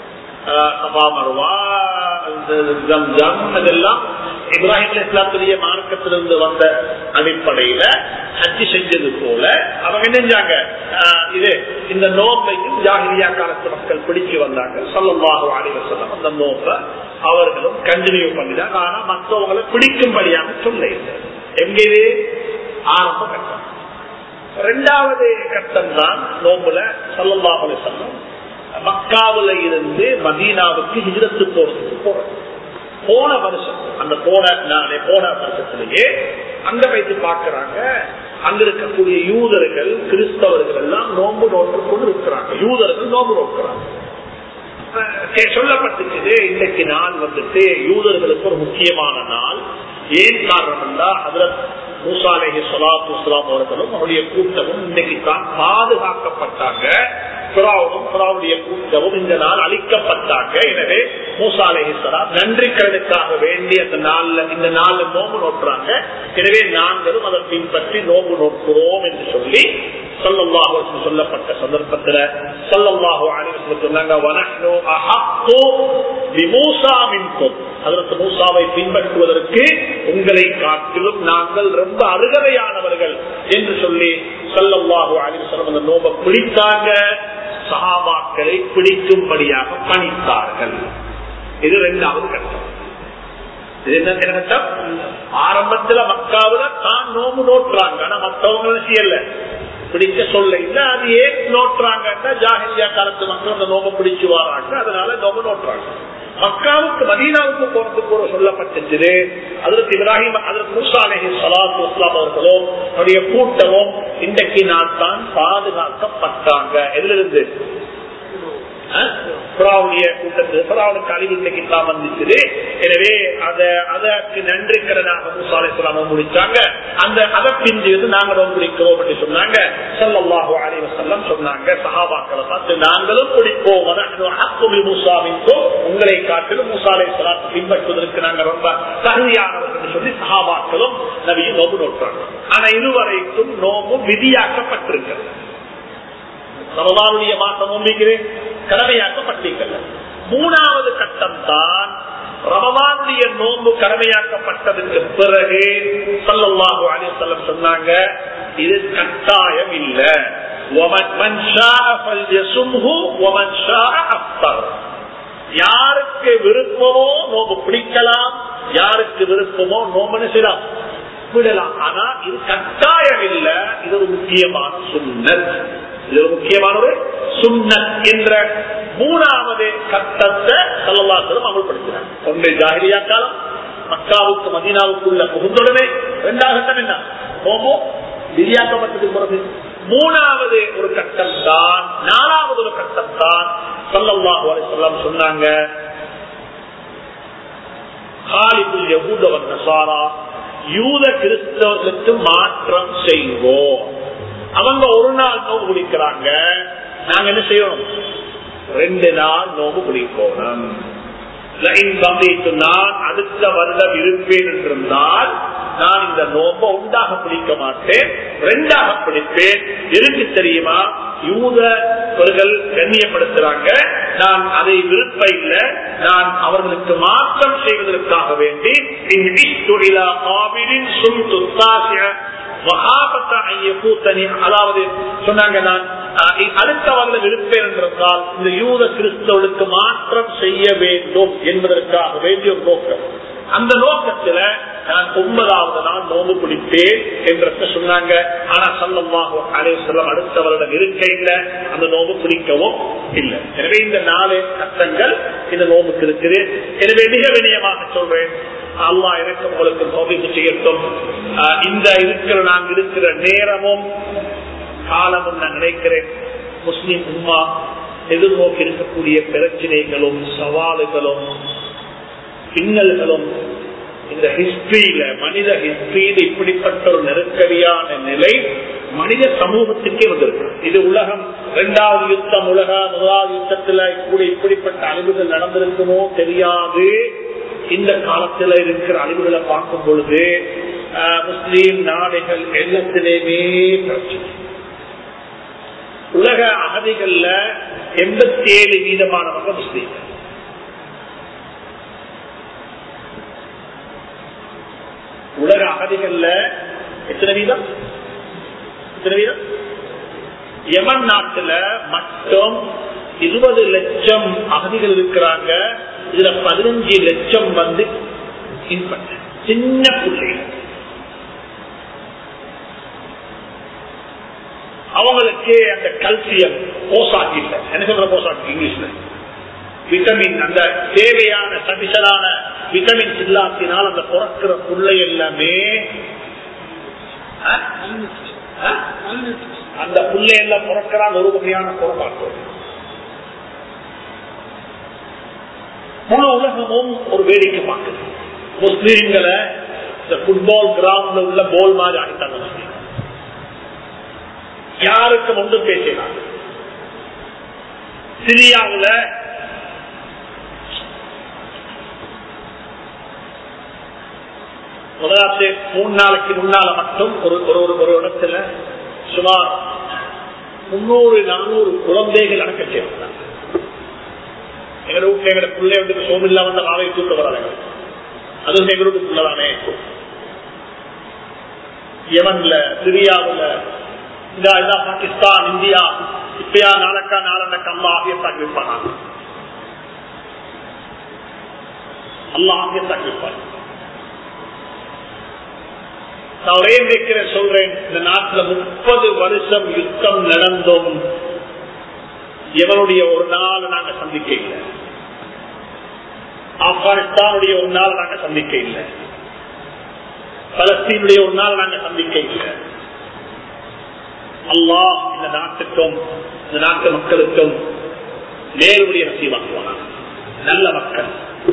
இதெல்லாம் இப்ராஹிம் அலைஹிஸ்ஸலாத்துடைய மார்க்கத்திலிருந்து வந்த அடிப்படையில ஹஜ் செஞ்சது போல அவங்க என்ன செஞ்சாங்க, இது இந்த நோம்பையும் ஜாஹிலியா காலத்து மக்கள் பிடிச்சு வந்தாங்க. ஸல்லல்லாஹு அலைஹி வஸல்லம் அந்த நோம்பை அவர்களும் கண்டினியூ பண்ணினாங்க. ஆனா மற்றவங்களை பிடிக்கும்படியாக சொல்ல எங்கே ஆரம்ப கட்டம். 2வது கட்டம் தான் நோம்புல ஸல்லல்லாஹு அலைஹி வஸல்லம் மக்காவுல இருந்து மதீனாவுக்கு ஹிஜ்ரத்து போறதுக்கு போறது. போன வருஷம் அந்த போன வருஷத்திலேயே அங்க வைத்து பார்க்கிறாங்க, அங்க இருக்கக்கூடிய யூதர்கள் கிறிஸ்தவர்கள் எல்லாம் நோன்பு நோட்டு கொண்டு இருக்கிறாங்க. யூதர்கள் நோன்பு நோக்கிறாங்க. சொல்லப்பட்டுச்சு இன்றைக்கு நாள் வந்துட்டு யூதர்களுக்கு ஒரு முக்கியமான நாள். ஏன் காரணம் ஹஜ்ரத் மூசா அலைஹிஸ்ஸலாத்து வஸ்ஸலாம் அவர்களும் அவருடைய கூட்டமும் இன்னைக்கு தான் பாதுகாக்கப்பட்டாங்க. பிராவுடைய கூட்டமும் இந்த நாள் அழிக்கப்பட்டாங்க. எனவே மூசா அலைஹிஸ்ஸலாம் நன்றி கடனுக்காக வேண்டி அந்த நாள்ல இந்த நாள்ல நோம்பு நோட்டுறாங்க. எனவே நாங்களும் அதை பின்பற்றி நோம்பு நோக்குறோம் என்று சொல்லி ஸல்லல்லாஹு அலைஹி வஸல்லம் சொல்லப்பட்ட சந்தர்ப்பத்தில் ஸல்லல்லாஹு அலைஹி வஸல்லம் சொன்னாங்க, வனஹ்னு அஹqqu பிமூஸா மின்கும், ஹஜ்ரத் மூசாவை பின்பற்றுவதற்கு உங்களை காட்டிலும் நாங்கள் ரொம்ப அருகதையானவர்கள் என்று சொல்லி ஸல்லல்லாஹு அலைஹி வஸல்லம் அந்த நோம்பை பிடித்தாங்க. சஹாபாக்களை பிடிக்கும்படியாக பணித்தார்கள். இது இரண்டாவது கட்டம். இது என்ன கட்டம்? ஆரம்பத்தில் மக்காவுல தான் நோம்பு நோட்டுறாங்க, ஆனா மற்றவங்க செய்யல, பிடிக்க சொல்ல இல்ல. அது ஏன் நோட்டுறாங்க? ஜாஹிலியா காலத்து மக்கள் அந்த நோம்பை பிடிச்சு வராங்க, அதனால நோம்பு நோட்டுறாங்க. மக்காவுக்கு மதீனாவுக்கு போறதுக்கு ஒரு சொல்லப்பட்டது. அதற்கு இப்ராஹிம் அதற்கு மூசா அலைஹிஸ்ஸலாத்து வஸ்ஸலாம் அவர்களும் அவருடைய கூட்டமும் இன்றைக்கு நாள் தான் பாதுகாக்கப்பட்டாங்க. எதிலிருந்து? கூட்டத்துக்கு அழிவு இன்னைக்கு தான் வந்துச்சு. எனவே அதற்கு நன்றி கடனாக மூசா அலைஹிஸ்ஸலாம் முடிச்சாங்க. அதை பிந்தி நாங்களும் பிடிக்கிறோம் என்று சொன்னாங்க. ஸல்லல்லாஹு அலைஹி வஸல்லம் சொன்னாங்க, சஹாபாக்களை பார்த்து நாங்களும் பிடிப்போம், உங்களை காட்டிலும் மூசா அலைஹிஸ்ஸலாம் பின்பற்றுவதற்கு நாங்கள் ரொம்ப தகுதியானவர்கள் என்று சொல்லி சஹாபாக்களும் நபியும் நோம்பு நோட்டுறாங்க. ஆனா இதுவரைக்கும் நோம்பு விதியாக்கப்பட்டிருக்கிறது. ரமலானுடைய மாசம் நோம்பிக்கிறேன் கடமையாக்கப்பட்டிருக்கல. மூணாவது கட்டம் தான் ரமலானுடைய நோன்பு கடமையாக்கப்பட்டதுக்கு பிறகு ஸல்லல்லாஹு அலைஹி வஸல்லம் சொன்னாங்க, இது கட்டாயம் இல்ல. யாருக்கு விருப்பமோ நோம்பு பிடிக்கலாம், யாருக்கு விருப்பமோ நோம்பு செய்யலாம், விடலாம். ஆனா இது கட்டாயம் இல்ல. இது ஒரு முக்கியமான சுன்னத். இது ஒரு முக்கியமான ஒரு சுன்னத் என்ற மூணாவது கட்டத்தை ஸல்லல்லாஹு அலைஹி வஸல்லம் அமல்படுத்தினார். ஒன்று ஜாஹிலியா காலம், மக்காவுக்கு மதீனாவுக்குள்ள புகுந்துடனே. இரண்டாவது கட்டம் என்ன? நோம்பு விதியாக்கப்பட்டது பிறகு. மூணாவது ஒரு கட்டம் தான், நாலாவது ஒரு கட்டம் தான் ஸல்லல்லாஹு அலைஹி வஸல்லம் சொன்னாங்க, காலிபுல் யஹூத வன் நஸாரா, யூத கிறிஸ்தவர்களுக்கு மாற்றம் செய்வோம். அவங்க ஒரு நாள் நோம்பு குடிக்கிறாங்க, நாங்க என்ன செய்யணும்? 2 நாள் நோம்பு குடிக்கணும். நான் அடுத்த வருடம் இருப்பேன் என்றிருந்தால் நான் இந்த நோம்பை உண்டாக பிடிக்க மாட்டேன், 2ஆக பிடிப்பேன். எதுக்கு தெரியுமா? யூதர்கள் கண்ணியப்படுத்துறாங்க, நான் அதை விருப்ப இல்லை, நான் அவர்களுக்கு மாற்றம் செய்வதற்காக வேண்டி அதாவது சொன்னாங்க, நான் அடுத்த வருடம் இருப்பேன் என்றால் இந்த யூத கிறிஸ்தவர்களுக்கு மாற்றம் செய்ய வேண்டும் என்பதற்காக வேண்டிய ஒரு நோக்கம். அந்த நோக்கத்துல நான் 9வது நாள் நோம்பு பிடிப்பேன் என்று சொன்னாங்க. ஆனா ஸல்லல்லாஹு அலைஹி வஸல்லம் அடுத்த வருடம் இருக்க இல்லை, அந்த நோம்பு பிடிக்கவும் இல்லை. எனவே இந்த 4 கட்டங்கள் இந்த நோம்புக்கு இருக்குது. எனவே மிக வினயமாக சொல்றேன், அல்லாஹ் எனக்கு உங்களுக்கு தௌஃபீக் செய்யட்டும். இந்த நாங்கள் இருக்கிற நேரமும் காலமும் நான் நினைக்கிறேன் முஸ்லிம் உம்மா எதிர்நோக்கி இருக்கக்கூடிய பிரச்சனைகளும் சவால்களும் பின்னல்களும் இந்த ஹிஸ்டரியில, மனித ஹிஸ்டரியில இப்படிப்பட்ட ஒரு நெருக்கடியான நிலை மனித சமூகத்துக்கே வந்திருக்கு. இது உலகம் 2வது யுத்தம், உலக 1வது யுத்தத்துல கூட இப்படிப்பட்ட அழிவுகள் நடந்திருக்குமோ தெரியாது. இந்த காலத்துல இருக்கிற அழிவுகளை பார்க்கும் பொழுது முஸ்லீம் நாடுகள் எல்லாத்திலேயுமே பிரச்சனை. உலக அகதிகள்ல 87% முஸ்லீம். உலக அகதிகள்ல எத்தனை வீதம்? யமன் நாட்டுல மட்டும் 20 லட்சம் அகதிகள் இருக்கிறாங்க. இதுல 15 லட்சம் வந்து சின்ன பிள்ளைகள். அவங்களுக்கு அந்த கல்சியம் போசாக்கு இல்லை. என்ன சொல்ற போசாக்கு இங்கிலீஷ்ல? விட்டமின், அந்த தேவையான சபிஷலான விட்டமின் இல்லாத்தினால் அந்த பிறக்கிற பிள்ளை எல்லாமே அந்த பிள்ளைல பிறக்கிறான் ஒரு வகையான குறைபாடு. முழு உலகமும் ஒரு வேடிக்கை பார்க்குது. முஸ்லீம்களை இந்த ஃபுட்பால் கிரவுண்ட்ல உள்ள போல் மாதிரி ஆகிட்டாங்க. யாருக்கும் ஒன்றும் பேசினாங்க. சிரியாவில் முதலாவது 3 நாளைக்கு முன்னால மட்டும் ஒரு இடத்துல சுமார் 300-400 குழந்தைகள் அடக்க செய்வாங்க. எங்க வீட்டுல எங்க பிள்ளை வந்து சோமில்லா வந்த ஆவை தூக்க வராங்க. அதுவும் எங்க வீட்டுக்குள்ளதானே. யமன்ல, சிரியாவுல, பாகிஸ்தான், இந்தியா, இப்பயா நாளக்கா நாளண்டக்கா அல்லா ஆகியத்தாக்கி வைப்பாங்க. அல்லா ஆகியத்தாக்கி வைப்பாங்க. நான் ஒரே நினைக்கிறேன் சொல்றேன், இந்த நாட்டில் 30 வருஷம் யுத்தம் நடந்தும் எவனுடைய ஒரு நாள் நாங்க சந்திக்க இல்லை. ஆப்கானிஸ்தானுடைய ஒரு நாள் நாங்க சந்திக்க இல்லை. பலஸ்தீனுடைய ஒரு நாள் நாங்க சந்திக்க இல்லை. அல்லாஹ் இந்த நாட்டுக்கும் இந்த நாட்டு மக்களுக்கும் நேருடைய நசீவாக்குவாங்க. நல்ல மக்கள்,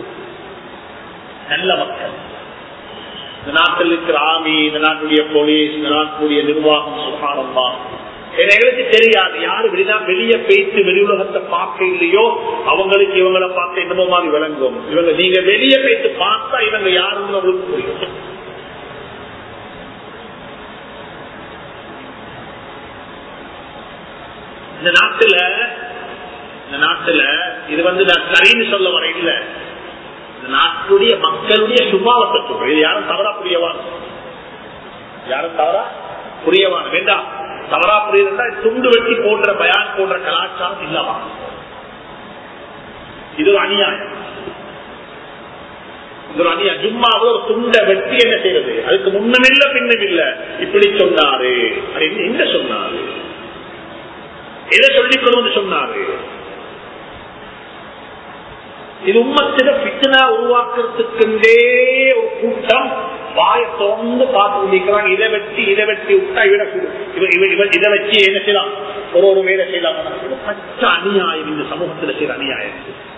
நல்ல மக்கள். இந்த நாட்டில் இருக்கிற ஆர்மி, இந்த நாட்டுடைய போலீஸ், இந்த நாட்டுடைய நிர்வாகம் சுகாதாரம் எங்களுக்கு தெரியாது. யாரு வெளியே பேசி வெளி உலகத்தை பார்க்க இல்லையோ அவங்களுக்கு இவங்களை பார்த்து என்னமோ மாதிரி விளங்கும். இவங்க நீங்க வெளியே பேசி பார்த்தா இவங்க யாருன்னு அவங்களுக்கு புரியும். இந்த நாட்டுல இது வந்து நான் சரின்னு சொல்ல வர இல்ல, இந்த நாட்டுடைய மக்களுடைய சுபாவத்தை சொல்றேன். இது யாரும் தவறா புரியவான், யாரும் தவறா புரியவான் வேண்டாம். தவறா புரியுதுன்னா துண்டு வெட்டி போன்ற பயான் போன்ற கலாச்சாரம் இல்லவா, இது ஒரு அநியாயம். ஜும்மாவில் ஒரு துண்டை வெட்டி என்ன செய்யறது? அதுக்கு முன்னும் இல்ல பின்னும் இல்ல. இப்படி சொன்னாரு, என்ன சொன்னாரு, எதை சொல்லிக் கொள்வது சொன்னாரு? இது உம்மத்தில பித்னா உருவாக்குறதுக்குண்டே ஒரு கூட்டம் வாயை தொடர்ந்து பார்த்து கொண்டிருக்கிறாங்க. இதை வெட்டி விட்டா இதை வச்சு என்ன செய்யலாம், ஒரு வேலை செய்யலாம். பச்ச அநியாயம், இந்த சமூகத்தில் செய்யற அநியாயம்.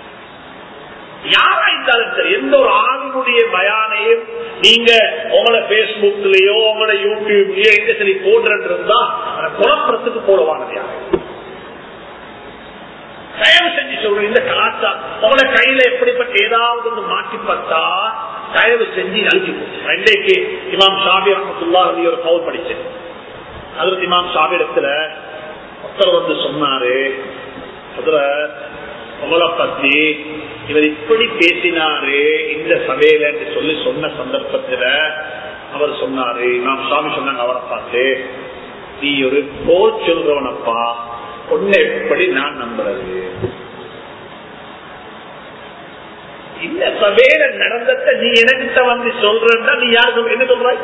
யாரா இருந்தாலும் சரி, எந்த ஒரு ஆளுடைய பயானையும் நீங்க உங்களோட பேஸ்புக்லயோ உங்களோட யூடியூப்லயோ எங்க சரி போடுறா அதை குழப்பறதுக்கு போடுவானது யாரு? தயவு செஞ்சு சொல்றேன், இந்த கலாச்சாரம் உங்களோட கையில எப்படிப்பட்ட ஏதாவது ஒன்று மாற்றி பார்த்தா தயவு செஞ்சு அழிச்சு போச்சு. இன்றைக்கு இமாம் ஷாபி ரஹ்மத்துல்லாஹி ஒரு கவுல் படிச்சேன். அதற்கு இமாம் ஷாபி இடத்துல ஒருத்தர் வந்து சொன்னாரு, உங்களை பத்தி இவர் இப்படி பேசினாரு இந்த சபையில சொல்லி சொன்ன சந்தர்ப்பத்துல அவர் சொன்னாரு, இமாம் ஷாபி சொன்னாங்க அவரை பார்த்து, நீ ஒரு கோல் சொல்றவனப்பா, உன்னை எப்படி நான் நம்புறது? இந்த சபையில நடந்தத நீ எனக்கிட்ட வந்து சொல்றா, நீ யாரு என்ன சொல்றாய்?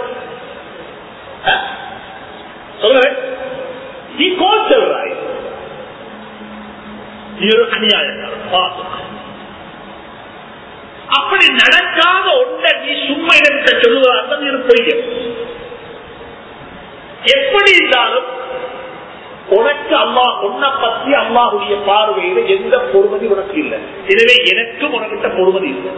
சொல்ற நீ கோல் சொல்றாய், நீ ஒரு அநியாயம். அப்படி நடக்காத ஒன்றை நீ சும்மா எனக்கிட்ட சொல்லுவதா நீ பொய்ய. எப்படி இருந்தாலும் உனக்கு அல்லாஹ் உன்னை பற்றி அல்லாஹுடைய பார்வையில எந்த பொறுமதி உனக்கு இல்லை. எனவே எனக்கும் உனக்கிட்ட பொறுமதி இல்லை.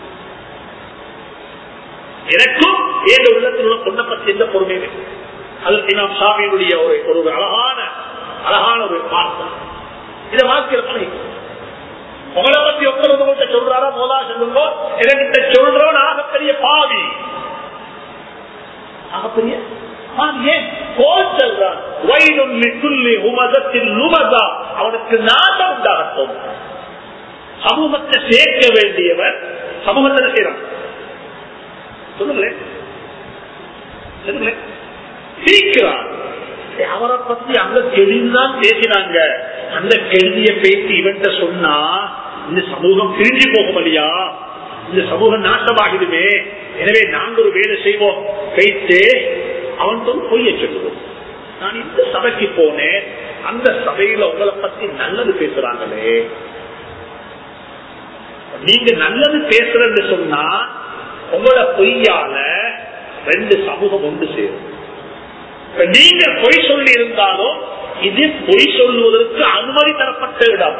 எனக்கும் ஏன் உள்ளத்தில் உள்ள பொண்ணை பற்றி எந்த பொறுமையும் இல்லை. அதற்கு நாம் சாமியினுடைய ஒரு அழகான ஒரு வார்த்தை. இதை வாழ்க்கையில பழகி உங்களை பற்றி ஒருத்தர் சொல்றாரா மோதா சொல்லுங்க, எனக்கிட்ட சொல்றவன் ஆகப்பெரிய பாவி, ஆகப்பெரிய அவனுக்கு நாசம் உண்டாகட்டும். சமூகத்தை சேர்க்க வேண்டியவர் சமூகத்தை செய்யறான். சொல்லுங்களேன் சீக்கிறான். அவரை பத்தி அங்க கெடுதிதான் பேசினாங்க. அந்த கெடுதிய பேசி இவன்ட்ட சொன்னா இந்த சமூகம் பிரிஞ்சு போகும் இல்லையா, இந்த சமூகம் நாசமாகிடுமே. எனவே நாங்க ஒரு வேலை செய்வோம், வைத்து அவன் பொய்ய சொல்லுவோம். நான் இந்த சபைக்கு போனேன், அந்த சபையில உங்களை பத்தி நல்லது பேசுறாங்களே, நீங்க நல்லது பேசுறன்னு சொன்னா உங்களோட பொய்யால 2 சமூகம் ஒன்று சேரும். நீங்க பொய் சொல்லி இருந்தாலும் இது பொய் சொல்லுவதற்கு அனுமதி தரப்பட்ட இடம்.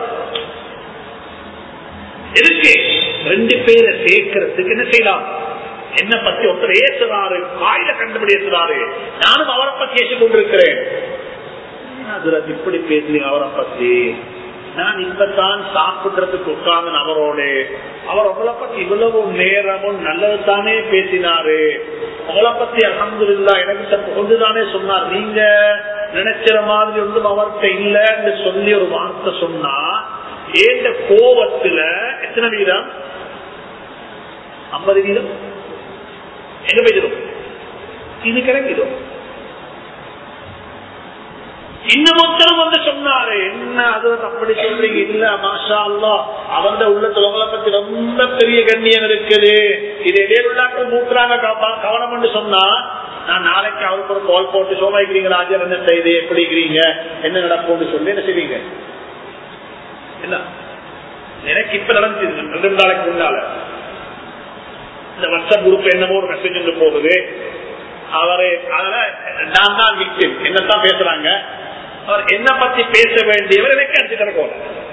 இருக்கு 2 பேரை சேர்க்கிறதுக்கு என்ன செய்யலாம்? என்ன பத்தி ஒருத்தர் ஏசுறாரு, காயில கண்டுபிடி ஏசுறாரு, நானும் அவரை பத்தி ஏசி கொண்டிருக்கிறேன். இப்படி பேசுறீங்க அவரை பத்தி, நான் இப்பதான் சாப்பிடுறதுக்கு உட்கார்ந்து அவரோட, அவர் உங்களை பத்தி இவ்வளவு நேரமும் நல்லதுதானே பேசினாரு, உங்களை பத்தி அல்ஹம்துலில்லாஹ் எனக்கு கொஞ்சதானே சொன்னார், நீங்க நினைக்கிற மாதிரி ஒன்றும் அவர்கிட்ட இல்லன்னு சொல்லி ஒரு வார்த்தை சொன்னா ஏந்த கோபத்துல எத்தனை வீதம்? 50 வீதம் எங்க போயிடும்? இது கிடைக்கிடும். இன்னமும் வந்து சொன்னாரு, என்ன அது அப்படி சொல்றீங்க? இல்ல மாஷா அல்லாஹ் அவருடைய உள்ளத்துல உங்களை பத்தி ரொம்ப பெரிய கண்ணியம் இருக்குது, இது இடையுள்ளாக்கள் மூக்குறாங்க கவனம் என்று சொன்னா, நான் நாளைக்கு அவருக்கு ஒரு கால் போட்டு சோமாய்க்கிறீங்க ராஜர் என்ன செய்து எப்படி இருக்கிறீங்க என்ன நடக்கும் சொல்லி என்ன செய்வீங்க? என்ன எனக்கு இப்ப நடந்துச்சு 2 நாளைக்கு முன்னால இந்த வாட்ஸ்அப் குரூப்ல என்னமோ ஒரு மெசேஜ் போகுது, அவரு அதுல நான் தான் விக்டிம் என்னத்தான் பேசுறாங்க, அவர் என்ன பத்தி பேச வேண்டியவர் எனக்கு அடிச்சு கிடக்கும்.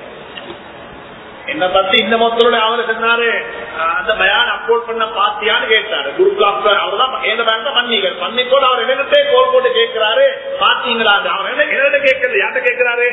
என்ன பத்தி இந்த மக்களோட அவரு சொன்னாரு, அந்த பயான் அப்லோட் பண்ண பாத்தியான்னு கேட்டாரு குரூப்ல. அவர்தான் எந்த பேங்க் தான் பண்ணிக்கோடு அவர் என்னகிட்டே கோல் போட்டு கேட்கிறாரு, பாத்தீங்களா? அவர் என்ன கேட்கறது? யார்கிட்ட கேட்கிறாரு?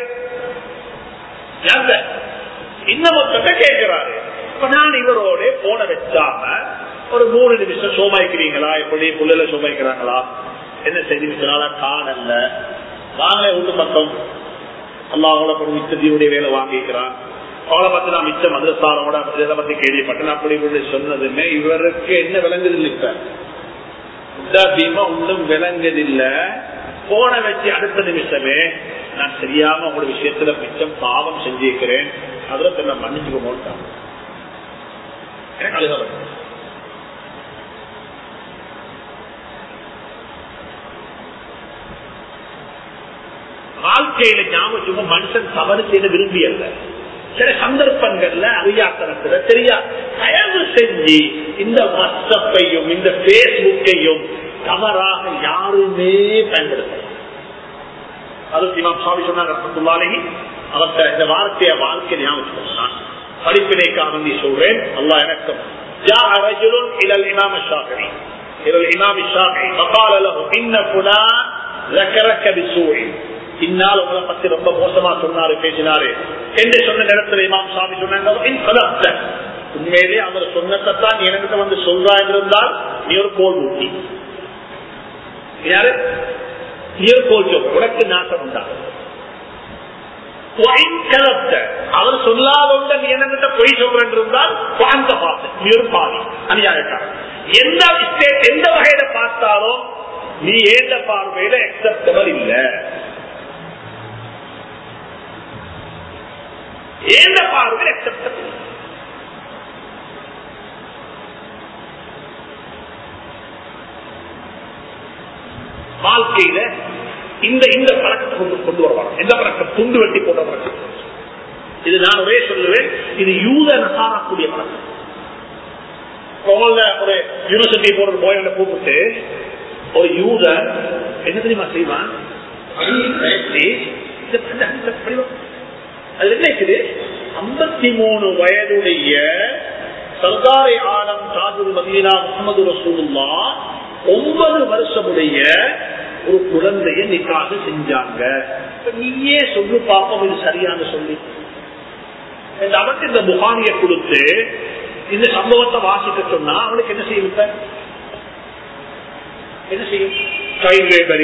இன்னமொத்த கேட்கிறாரு. இப்ப நான் இவரோட போன வச்சாம ஒரு 3 நிமிஷம் சோமாய்க்கிறீங்களா, எப்படி புள்ளல சோமாய்க்கிறாங்களா, என்ன செய்தி காணல, வாங்க வீட்டு பக்கம் அல்லாஹோட மிச்சதியுடைய வேலை வாங்கிக்கிறான், அவளை பத்தி நான் மிச்ச மதரசாரோட இதை பத்தி கேள்விப்பட்டேன் அப்படி இப்படி சொன்னதுமே இவருக்கு என்ன விளங்குதில்லை? இப்ப ஒன்றும் விளங்குதில்லை. போன வச்சு அடுத்த நிமிஷமே நான் சரியாம உங்களோட விஷயத்துல மிச்சம் பாவம் செஞ்சிருக்கிறேன், அதுல தன்னை மன்னிச்சுக்க மாட்டான். வாழ்க்கையில ஞாபகம் மனுஷன் தவறு செய்த விரும்பி அல்ல, சில சந்தர்ப்பங்கள்ல அறியாத்தனத்துல தெரியா தயவு செஞ்சு இந்த வாட்ஸ்அப்பையும் இந்த பேஸ்புக்கையும் தவறாக யாருமே பயன்படுத்தலாம். அதுக்கு இமாம் சாமி சொன்னாங்க அவர்கிட்ட இந்த வார்த்தைய வாழ்க்கை ஞாபகம் படிப்பினைக்காக வேண்டி சொல்றேன். அல்லாஹ் எனக்கு جاء رجل الى الامام الشافعي فقال له ان فلان ذكرك بسوء, இந்நாள் உங்களை பத்தி ரொம்ப மோசமா சொன்னாரு பேசினாரு என்று சொன்ன நேரத்தில் இமாம் சாமி சொன்னாங்க, உண்மையிலே அவர் சொன்னதான் நீ என்கிட்ட வந்து சொல்றா இருந்தால் நீ ஒரு கோல் ஊட்டி, யாரு நீ ஒரு கோல் சொல்ற, உனக்கு நாட்டம் உண்டாகும். அவர் சொல்லாத நீ என்கிட்ட பொய் சொல்றேன் இருந்தால் வாழ்ந்த பார்த்து நீ ஒரு பாவி அநியாயக்காரன். எந்த வகையில பார்த்தாலும் நீ ஏந்த பார்வையில அக்செப்டபிள் இல்ல, ஏந்த பார்வையில் அக்செப்டபிள். வாழ்க்கையில இந்த பழக்கத்தை கொண்டு வருவாங்க. எந்த பழக்கம்? துண்டு வெட்டி போட்ட பழக்கம். இது நான் ஒரே சொல்லுவேன், இது யூத நசாரக்கூடிய பழக்கம். ஒரு யூனிவர்சிட்டி போற போய் கூப்பிட்டு ஒரு யூத என்ன தெரியுமா செய்வான், அது என்ன இருக்குது, 53 வயதுடைய சர்தாரை ஆலம் தாஜுல் மதீனா முஹம்மது ரசூலுல்லாஹ் 9 வருஷமுடைய ஒரு குழந்தைய நிக்காக செஞ்சாங்க. நீயே சொல்லு பாப்போம் இது சரியான சொல்லி. அவனுக்கு இந்த புகாரியை கொடுத்து இந்த சம்பவத்தை வாசிக்க சொன்னா அவனுக்கு என்ன செய்ய? என்ன செய்யும்? சைல்ட் லேபரி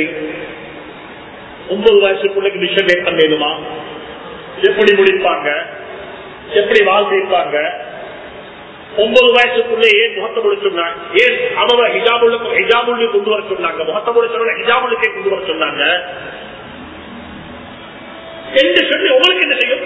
9 வயசு பிள்ளைக்கு மிஷன் மேக் பண்ணிடுமா? எப்படி முடிப்பாங்க? எப்படி வாழ்க்கைப்பாங்க? 9 வயசுக்குள்ளே ஏன் முகத்தை முடிச்சுனாங்க? ஏன் அவரை ஹிஜாபுள்ளே கொண்டு வர சொன்னாங்க? முகத்தை முடிச்சவரை ஹிஜாபுள்ளுக்கே கொண்டு வர சொன்னாங்க என்று சொல்லி உங்களுக்கு என்ன செய்யும்?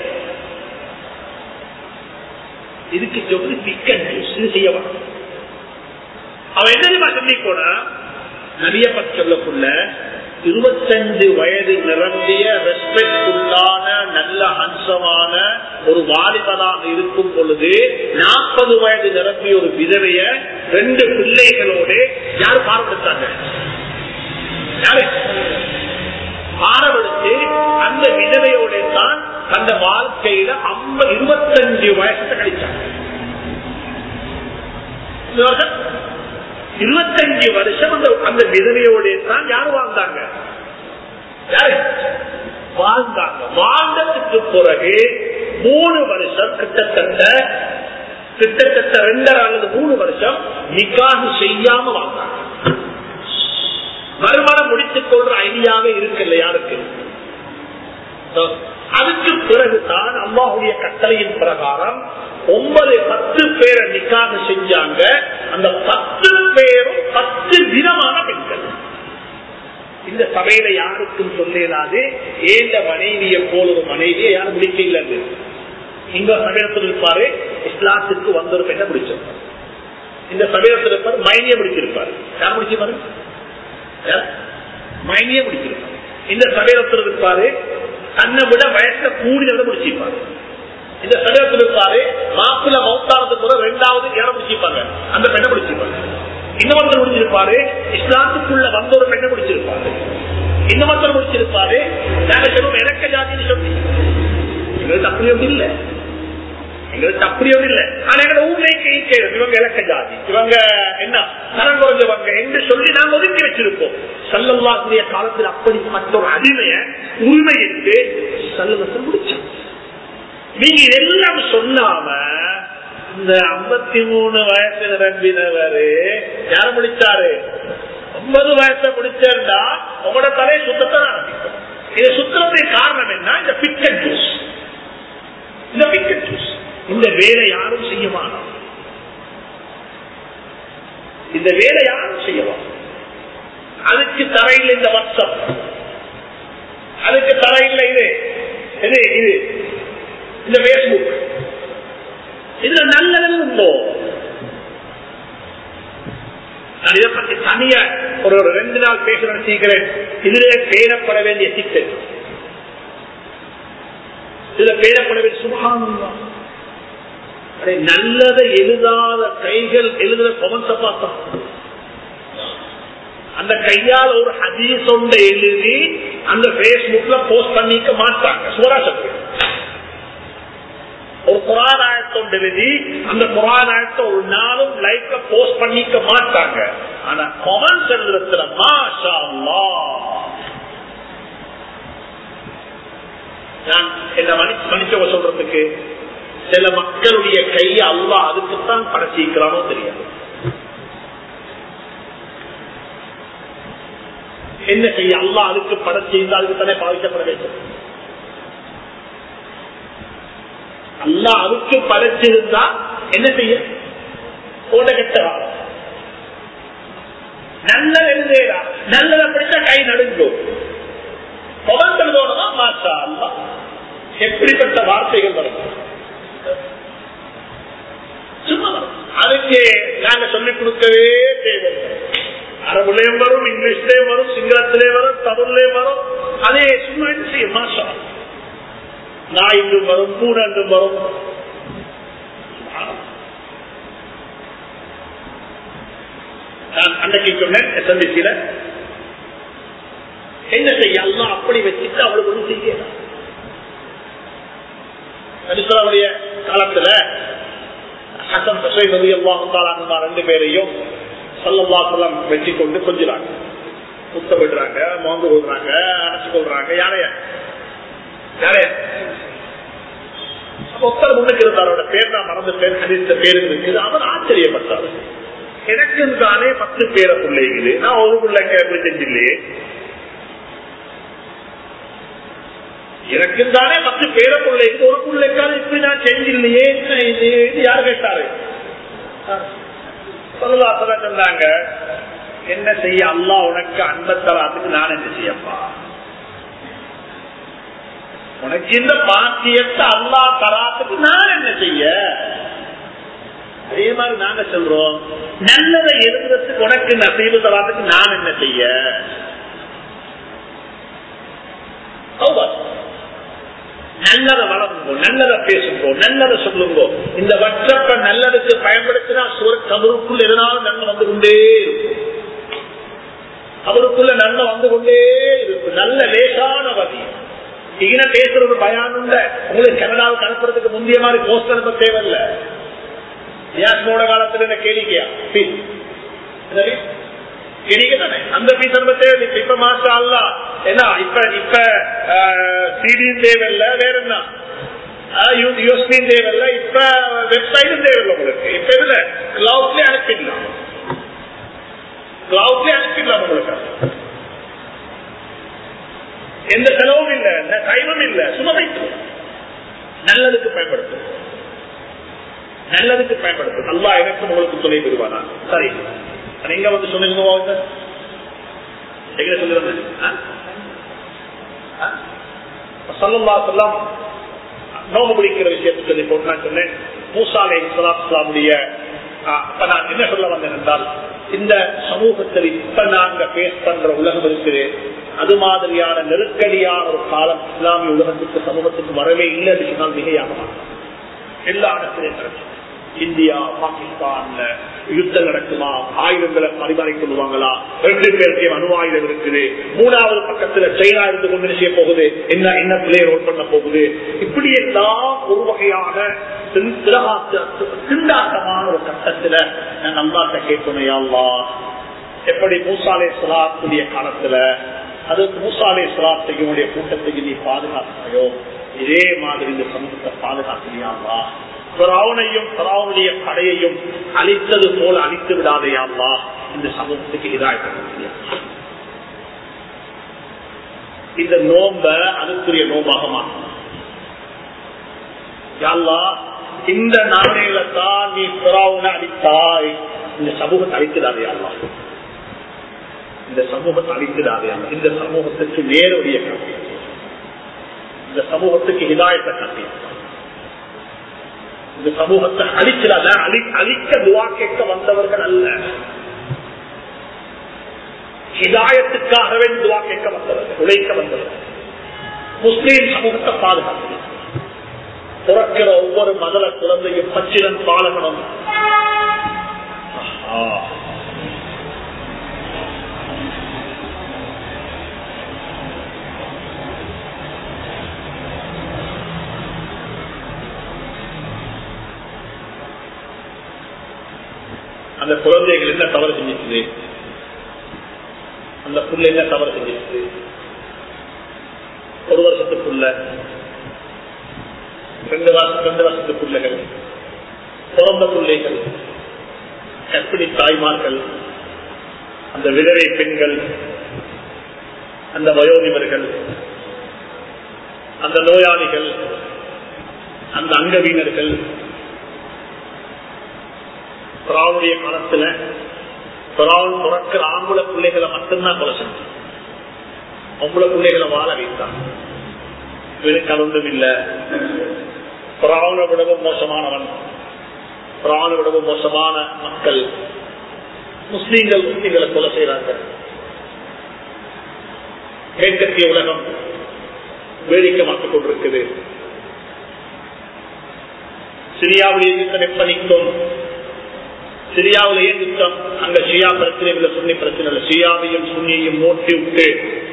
இதுக்கு சொல்லி இது செய்யவா? அவன் என்ன சொல்லி போனா நிறைய பற்றி சொல்லக்குள்ள 25 வயது நிரம்பிய ரெஸ்பெக்ட்ஃபுல்லான நல்ல ஹன்சமான ஒரு வாலிபனாக இருக்கும் பொழுது 40 வயது நிரம்பிய ஒரு விதவைய 2 பிள்ளைகளோடு யாரு பார்வைத்தாங்க? யாரு அந்த வாழ்க்கையில 25 வயசத்தை கழிச்சாங்க. 25 வருஷம் அந்த விதவையோட தான் யாரு வாழ்ந்தாங்க? யாரு வாழ்ந்தாங்க? வாழ்ந்ததுக்கு பிறகு 3 வருஷம் கிட்டத்தட்ட 2.5 அல்லது 3 வருஷம் நிக்காஹ் செய்யாம வாழ்ந்தாங்க. மறுமணம் முடித்துக் கொள்ற ஐடியாவே இருக்குல்ல யாருக்கு? அதுக்கு பிறகுதான் அல்லாஹ்வுடைய கட்டளையின் பிரகாரம் 9-10 பேரை நிக்காஹ் செஞ்சாங்க. அந்த 10 பேரும் 10 விதமான பெண்கள். இந்த சபையில யாருக்கும் சொல்லலாது ஏந்த மனைவியை போல ஒரு மனைவியை யாரும் முடிக்கல. இங்க சபையத்தில் இருப்பாரு இஸ்லாத்துக்கு வந்த ஒரு பெண்ணை முடிச்சிருப்பாரு. இந்த சபையத்தில் இருப்பாரு மைனிய முடிச்சிருப்பாரு. யார் முடிச்சிருப்பாரு? மைனிய முடிச்சிருப்பாரு. இந்த சபையத்தில் இருப்பாரு தன்னை விட வயசுல கூடியவரை முடிச்சிருப்பாரு. இந்த சபையத்தில் இருப்பாரு மாப்பிள்ள மௌத்தானதுக்கு கூட 2வது யாரை முடிச்சிருப்பாங்க? அந்த பெண்ணை முடிச்சிருப்பாங்க. இன்னொருத்தர் முடிச்சிருப்பாரு இஸ்லாத்துக்குள்ள வந்த ஒரு பெண்ணை முடிச்சிருப்பாரு. இன்னொருத்தர் முடிச்சிருப்பாரு நாங்க சொல்லுவோம் இலக்க ஜாதின்னு சொல்லி. எங்களுக்கு அப்படியும் இல்லை, எங்களுக்கு அப்படியும் இல்லை. ஆனா எங்க ஊர்லேயே இவங்க இலக்க ஜாதி, இவங்க என்ன தரம் குறைஞ்சவங்க என்று சொல்லி நாங்க ஒதுக்கி வச்சிருப்போம். ஸல்லல்லாஹு காலத்தில் அப்படிப்பட்ட ஒரு அடிமைய உரிமை எடுத்து ஸல்லல்லாஹு முடிச்சோம். நீங்க இதெல்லாம் சொன்னாம இந்த 53 வயசு நிரம்பினவரு யார முடிச்சாரு? 50 வயசை முடிச்சா உங்களோட தலையை சுத்தத்தான் ஆரம்பிக்கும். இது சுத்தத்துடைய காரணம் என்ன? இந்த பிக்கட் ஜூஸ். இந்த பிக்கட் ஜூஸ் இந்த வேலை யாரும் செய்யவானா? இந்த வேலை யாரும் செய்யவா? அதுக்கு தரையில் இந்த வாட்ஸ்அப், அதுக்கு தரையில் இது இது இந்த பேஸ்புக், இதுல நல்லது உண்டோ? நான் இதை பற்றி தனிய ஒரு 2 நாள் பேச நினைச்சிருக்கிறேன். இதுல பேணப்பட வேண்டிய சிக்கல், இதுல பேணப்பட வேண்டிய சுபஹானல்லாஹ். நல்லதை எழுதாத கைகள் எழுதுற கொமெண்ட்ஸ பார்த்தா அந்த கையால் ஒரு ஹதீஸ் ஒன்றை எழுதி அந்த பேஸ்புக்ல போஸ்ட் பண்ணிக்க மாட்டாங்க. சுவராசத்து ஒரு குர்ஆன் ஆயத்தோடு எழுதி அந்த குர்ஆன் ஆயத்தை ஒரு நாளும் லைஃப்ல போஸ்ட் பண்ணிக்க மாட்டாங்க. ஆனா கமெண்ட்ஸ் எழுதுறதுல மாஷா அல்லாஹ். நான் என்ன மன்னிச்சவங்க சொல்றதுக்கு சில மக்களுடைய கையை அல்லாஹ் அதுக்குத்தான் படைச்சிருக்கிறானோ தெரியாது. என்ன செய்ய அல்லாஹ் அதுக்கு படைச்சிருந்தா அதுக்கு தானே பாதிக்கப்பட வேண்டும். அல்லாஹ் அதுக்கு படைச்சிருந்தா என்ன செய்ய? ஓடகட்டா நல்ல எழுதா நல்லதை படித்தா கை நடுங்கும். பவந்தோடமா மாஷா அல்லாஹ். எப்படிப்பட்ட வார்த்தைகள் வரும்? அதுக்கு நாங்க சொல்லிக் கொடுக்கவே தேவையில்லை. அரபுலயும் வரும், இங்கிலீஷ்லயும் வரும், சிங்களத்திலேயும் வரும், தமிழ்லயும் வரும். அதே சும்மா செய்ய மாஷா நான் இன்றும் வரும், பூனன்றும் வரும். நான் அன்னைக்கு சொன்னேன் எஸ்எம்பிசியில என்ன செய்ய அல்லாஹ் அப்படி வச்சுட்டு அவளுக்கு ஒண்ணு செய்யலாம். நபிகளுடைய காலத்துல ஹசன் ஹுசைன் ரலியல்லாஹு தஆலா அன்ஹுமா 2 பேரையும் ஸல்லல்லாஹு அலைஹி வஸல்லம் வெற்றி கொண்டு கொஞ்சறாங்க, முத்தமிடுறாங்க, மோந்து கொள்றாங்க, அணைச்சு கொள்றாங்க. யாரைய ஒருத்தர் முன்னுக்கு இருந்தாரோட பேர் நான் மறந்துட்டேன், ஹதீஸ்ல பேரு இருக்குது. அவர் ஆச்சரியப்பட்டார். எனக்கு தானே 10 பேரை பிள்ளைக்குது, நான் ஒரு பிள்ளைங்க எப்படி செஞ்சில்லையே. எனக்கு தானே 10 பேரை பிள்ளைக்கு ஒரு பிள்ளைக்காக இப்படி நான் செஞ்சில்லையே. யாரு கேட்டாரு? சொன்னாங்க என்ன செய்ய அல்லாஹ் உனக்கு அன்பை தராதுக்கு நான் என்ன செய்யப்பா? உனக்கு இந்த பாக்கியத்தை அல்லாஹ் தராதுக்கு நான் என்ன செய்ய? அதே மாதிரி நாங்க சொல்றோம் நல்லதை எழுதுறதுக்கு உனக்கு நசீபு தராதுக்கு நான் என்ன செய்ய? நல்லதை வளருங்கோ, நல்லதை பேசுங்கோ, நல்லதை சொல்லுங்கோ. இந்த வற்றப்ப நல்லதுக்கு பயன்படுத்தினா கபருக்குள் எதனாலும் நன்மை வந்து கொண்டே இருக்கும். அவருக்குள்ள நன்மை வந்து கொண்டே இருக்கும். நல்ல லேசான வழி, இங்க பேசுறது பயானுண்ட உங்களுக்கு கனடாவுக்கு அனுப்புறதுக்கு முந்தைய மாதிரி போஸ்ட் அனுப்ப தேவையில்லை. வியாசனோட காலத்துல என்ன கேளிக்கையா தானே அந்த பீஸ் அனுப்ப தேவை. இப்ப மாஷா அல்லா என்ன இப்ப சிடியும் தேவையில்லை, வேற என்ன யூஎஸ்பியும் தேவையில்லை, இப்ப வெப்சைட்டும் தேவையில்லை உங்களுக்கு. இப்ப இதுல கிளவுட்லயே அனுப்பிடலாம், கிளவுட்லயே அனுப்பிடலாம் உங்களுக்கு. எந்த செலவும் இல்லை, டைமும் இல்லை, சுமமைப்பு. நல்லதுக்கு பயன்படுத்தும், நல்லதுக்கு பயன்படுத்தும். நல்லா எனக்கு உங்களுக்கு துணை பெறுவானா? சரி, நீங்க வந்து சொன்னீங்க எங்க சொல்லிருந்தேன் நோம்பு பிடிக்கிற விஷயத்தை சொல்லி போட்டு நான் சொன்னேன். மூசா அலைஹிஸ்ஸலாமுடைய நான் என்ன சொல்ல வந்தேன் என்றால், இந்த சமூகத்தில் இப்ப நாங்க பேஸ் பண்ற உலகம் இருக்குது, அது மாதிரியான நெருக்கடியான ஒரு காலம் இஸ்லாமிய உலகத்துக்கு சமூகத்துக்கு வரவே இல்லை என்று சொன்னால் மிகையாக. எல்லா இடத்திலையும் கிடைக்கும். இந்தியா பாகிஸ்தான்ல யுத்தம் நடக்குமா, ஆயுதங்களை பரிமாறிக் கொள்வாங்களா, 2 பேருக்கையும் அணு ஆயுதம் இருக்குது, 3வது பக்கத்துல சைனா இருந்து கொண்டு செய்ய போகுது, என்ன பிளே ரோல் பண்ண போகுது, இப்படி எல்லாம் ஒரு வகையான திண்டாட்டமான ஒரு கட்டத்துல நான் அல்லாஹ்ட்ட கேட்கணும், யா அல்லாஹ் எப்படி மூசா அலைஹிஸ்ஸலாத்துடைய காலத்துல அதற்கு மூசா அலைஹிஸ்ஸலாத்தையும் கூட்டத்தையும் நீ பாதுகாத்தையோ இதே மாதிரி இந்த சமூகத்தை பாதுகாக்கிறியா அல்லாஹ். ஃபிரௌனையும் ஃபிரௌனுடைய படையையும் அழித்தது போல அழித்து விடாதே அல்லாஹ். இந்த சமூகத்துக்கு ஹிதாயத் கொடுக்கிறியா. இந்த நோம்ப அதுக்குரிய நோம்பாக மாற்றணும். யா அல்லாஹ் இந்த நாளையில தான் நீ ஃபிரௌனை அழித்தாய், இந்த சமூகத்தை அழித்துடாதே அல்லாஹ். இந்த சமூகத்தை அழித்துடாதே அல்லாஹ். இந்த சமூகத்துக்கு நேரடிய காட்டி, இந்த சமூகத்துக்கு ஹிதாயத்தை காட்டி, இந்த சமூகத்தை அழிக்கிறாங்க. அழிக்க துவா கேட்க வந்தவர்கள் அல்ல, ஹிதாயத்துக்காகவே துவா கேட்க வந்தவர்கள், உழைக்க வந்தவர்கள். முஸ்லீம் சமூகத்தை பாதுகாக்க பிறக்கிற ஒவ்வொரு மதல குழந்தையும் பச்சிலன் பாலகனும் அந்த குழந்தைகள் என்ன தவறு செஞ்சிருக்குது, அந்த புள்ள என்ன தவறு செஞ்சிருக்கு. 1 வருஷத்துக்குள்ள 2 வருஷத்துக்குள்ளகள், பிறந்த பிள்ளைகள், கர்ப்பிணி தாய்மார்கள், அந்த விதவை பெண்கள், அந்த வயோதிபர்கள், அந்த நோயாளிகள், அந்த அங்கவீனர்கள். பிராவுடைய காலத்துல பிராவன் பிறக்கிற ஆம்புல பிள்ளைகளை மட்டும்தான் கொலை செஞ்சு ஆம்புல பிள்ளைகளை வாழ வைத்தான். இவனுக்கு அது ஒன்றும் இல்லை. பிராவனை விடவும் மோசமானவன், பிராவனை விடவும் மோசமான மக்கள் முஸ்லீம்களை கொலை செய்யறாங்க. மேற்கத்திய உலகம் வேடிக்கை மாற்றிக் கொண்டிருக்குது. சிரியாவுடைய யுத்தம் எப்ப நிற்கும்? சிரியாவிலேயே யுத்தம். அங்க ஷியா பிரச்சனை இல்லை, சுன்னி பிரச்சனை இல்லை. ஷியாவையும் சுன்னியையும் மோட்டி விட்டு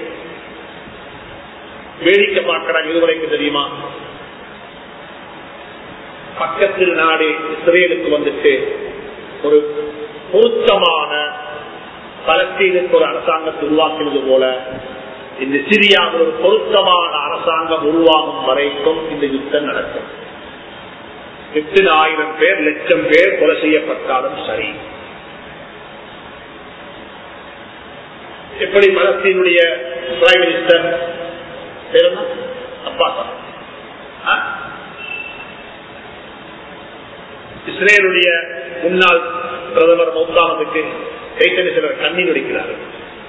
வேடிக்கை பார்க்கிறாங்க. இதுவரைக்கும் தெரியுமா? பக்கத்தில் நாடு இஸ்ரேலுக்கு வந்துட்டு ஒரு பொருத்தமான பலஸ்தீனுக்கு ஒரு அரசாங்கத்தை உருவாக்கினது போல இந்த சிரியாவில் ஒரு பொருத்தமான அரசாங்கம் உருவாகும் வரைக்கும் இந்த யுத்தம் நடக்கும். 8,000 பேர் 1,00,000 பேர் கொலை செய்யப்பட்டாலும் சரி. எப்படி பலஸ்தீனுடைய பிரைம் மினிஸ்டர் அப்பா, இஸ்ரேலுடைய முன்னாள் பிரதமர் மௌத்தானதுக்கு கைத்தறி சிலர் கண்ணீர் வடிக்கிறார்கள்.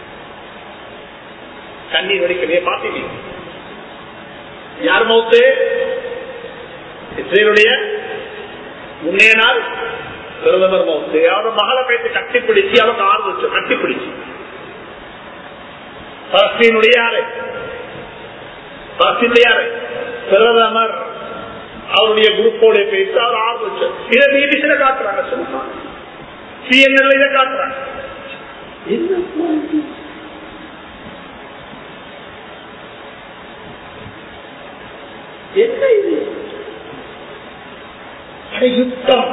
கண்ணீர் வடிக்கவே பார்த்தீங்க. யார் மௌத்து? இஸ்ரேலுடைய முன்னே நாள் பிரதமர் மௌத்து. அவரோட மகளை பேசி கட்டிப்பிடிச்சு அவங்க ஆர்வம் கட்டிப்பிடிச்சு. பலஸ்தீனுடைய யாரு? பலஸ்தீனுடைய யாரு? பிரதமர் அவருடைய குரூப்போட பேசி அவர் ஆர்வம். இதை பிபிசில காட்டுறாங்க, சொல்லுங்க, சிஎன்எல் இதை காட்டுறாங்க. யுத்தம்,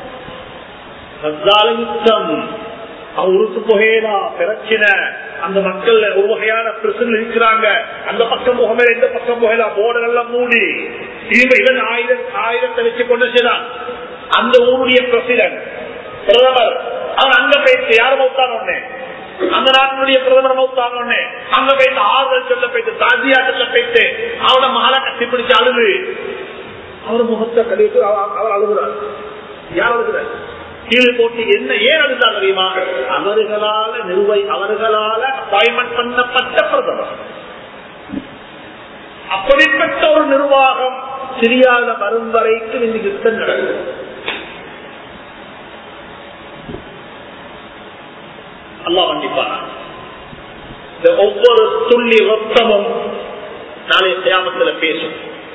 யுத்தம், அவருக்கு புகையலா பிரச்சனை. அந்த மக்கள் ஒரு வகையான பிரச்சனை இருக்கிறாங்க. அந்த பக்கம் முகமே இந்த பக்கம் புகையலா, போர்டர் எல்லாம் மூடி. இவன் ஆயிரத்தை வச்சு கொண்டு செய்தான். அந்த ஊருடைய பிரசிடன்ட் பிரதமர் அவன் அங்க போயிட்டு யாரும் மௌத்தானே, அந்த நாட்டினுடைய பிரதமர் மௌத்தானே அங்க போயிட்டு ஆறுதல் சொல்ல போயிட்டு தாஜியா சொல்ல போயிட்டு அவனோட மகளை கட்டிப்பிடிச்சு அழுது அவர் முகத்தை கழிவு அவர் அழுகுறார். யார் அழுகிறார்? கீழே போட்டு என்ன ஏன் அழுதா தெரியுமா? அவர்களால அப்பாயின்மெண்ட் பண்ணப்பட்ட பிரதமர். அப்படிப்பட்ட ஒரு நிர்வாகம் சிரியால வரும் வரைக்கும் இந்த யுத்தம் நடக்கும். அல்லாஹ் கண்டிப்பான இந்த ஒவ்வொரு துள்ளி ரத்தமும் நாளை கியாமத்தில் பேசும்.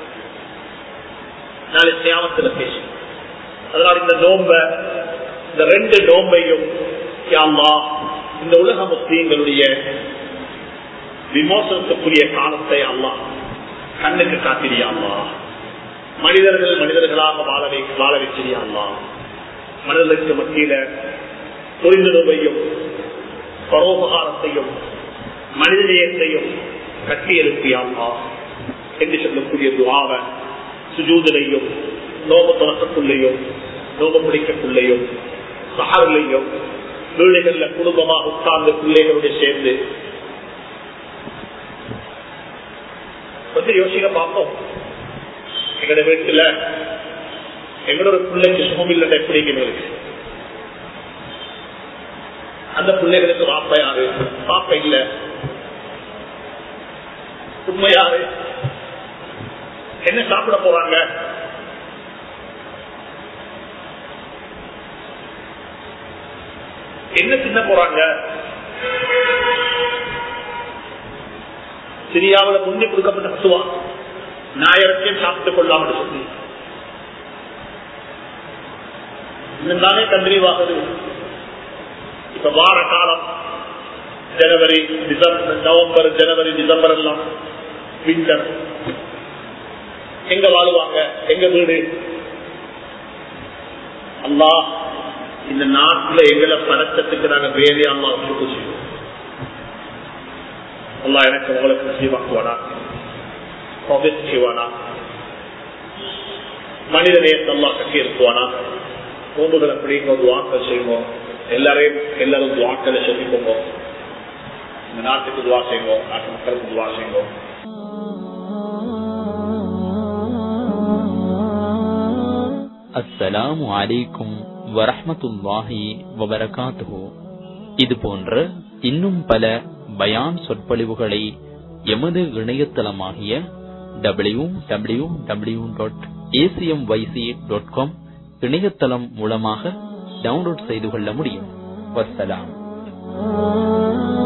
அதனால இந்த நோம்ப, இந்த 2 நோம்பையும் யா அல்லாஹ் இந்த உலக முஸ்லிம்களுடைய விமோசனத்துக்குரிய காலத்தை அல்லாஹ் கண்ணுக்கு காத்திரியா அல்லாஹ். மனிதர்களாக வாழ வச்சிரியா அல்லாஹ். மனிதர்களுக்கு மத்தியில புரிந்துணர்வையும் பரோபகாரத்தையும் மனிதநேயத்தையும் கட்டி எழுப்பியா அல்லாஹ் என்று சொல்லக்கூடிய துஆவை சுஜூதிலையும் நோப தொடக்கக்குள்ளேயும் நோப பிடிக்கக்குள்ளேயும் சஹரிலையும் வீடுகள்ல குடும்பமாக உட்கார்ந்து பிள்ளைகளுடைய சேர்ந்து கொஞ்சம் யோசிக்க பார்ப்போம். எங்கட வீட்டுல எங்களோட பிள்ளைக்கு சுகம் இல்லைன்னா எப்படி எங்களுக்கு? அந்த பிள்ளைகளுக்கு வாப்ப யாரு? பாப்ப இல்ல. உண்மை யாரு? என்ன சாப்பிட போறாங்க? என்ன தின்ன போறாங்க? சிரியாவில் முன்னே கொடுக்கப்பட்ட பசுவா நாயரத்தையும் சாப்பிட்டுக் கொள்ளாமல் சொல்லி தானே தந்திரிவாகுது. இப்ப வார காலம் ஜனவரி, நவம்பர், ஜனவரி, டிசம்பர் எல்லாம் விண்டர். எங்க வாழுவாங்க? எங்க வீடு? அல்லாஹ் இந்த நாட்டில் எங்களை பழக்கத்துக்கு நாங்க வேலையா அல்லாஹ் சுருக்கு செய்வோம். அல்லாஹ் எனக்கு உங்களுக்கு நசீவாக்குவானா, செய்வானா, மனித நேயத்தை அல்லாஹ் கட்டி இருக்குவானா. நோம்புகளை பிடிக்கும் துவாக்கள் செய்வோம். எல்லாரும் துவாக்களை சொல்லிக்கோங்க. இந்த நாட்டுக்கு துவா செய்வோம், நாட்டு மக்களுக்கு துவா செய்வோம். அஸ்ஸலாமு அலைக்கும் வரஹ்மத்துல்லாஹி வபரகாத்துஹு. இது போன்ற இன்னும் பல பயான் சொற்பொழிவுகளை எமது இணையதளமாகிய www.acmyc.com இணையதளம் மூலமாக டவுன்லோட் செய்து கொள்ள முடியும். வஸ்ஸலாம்.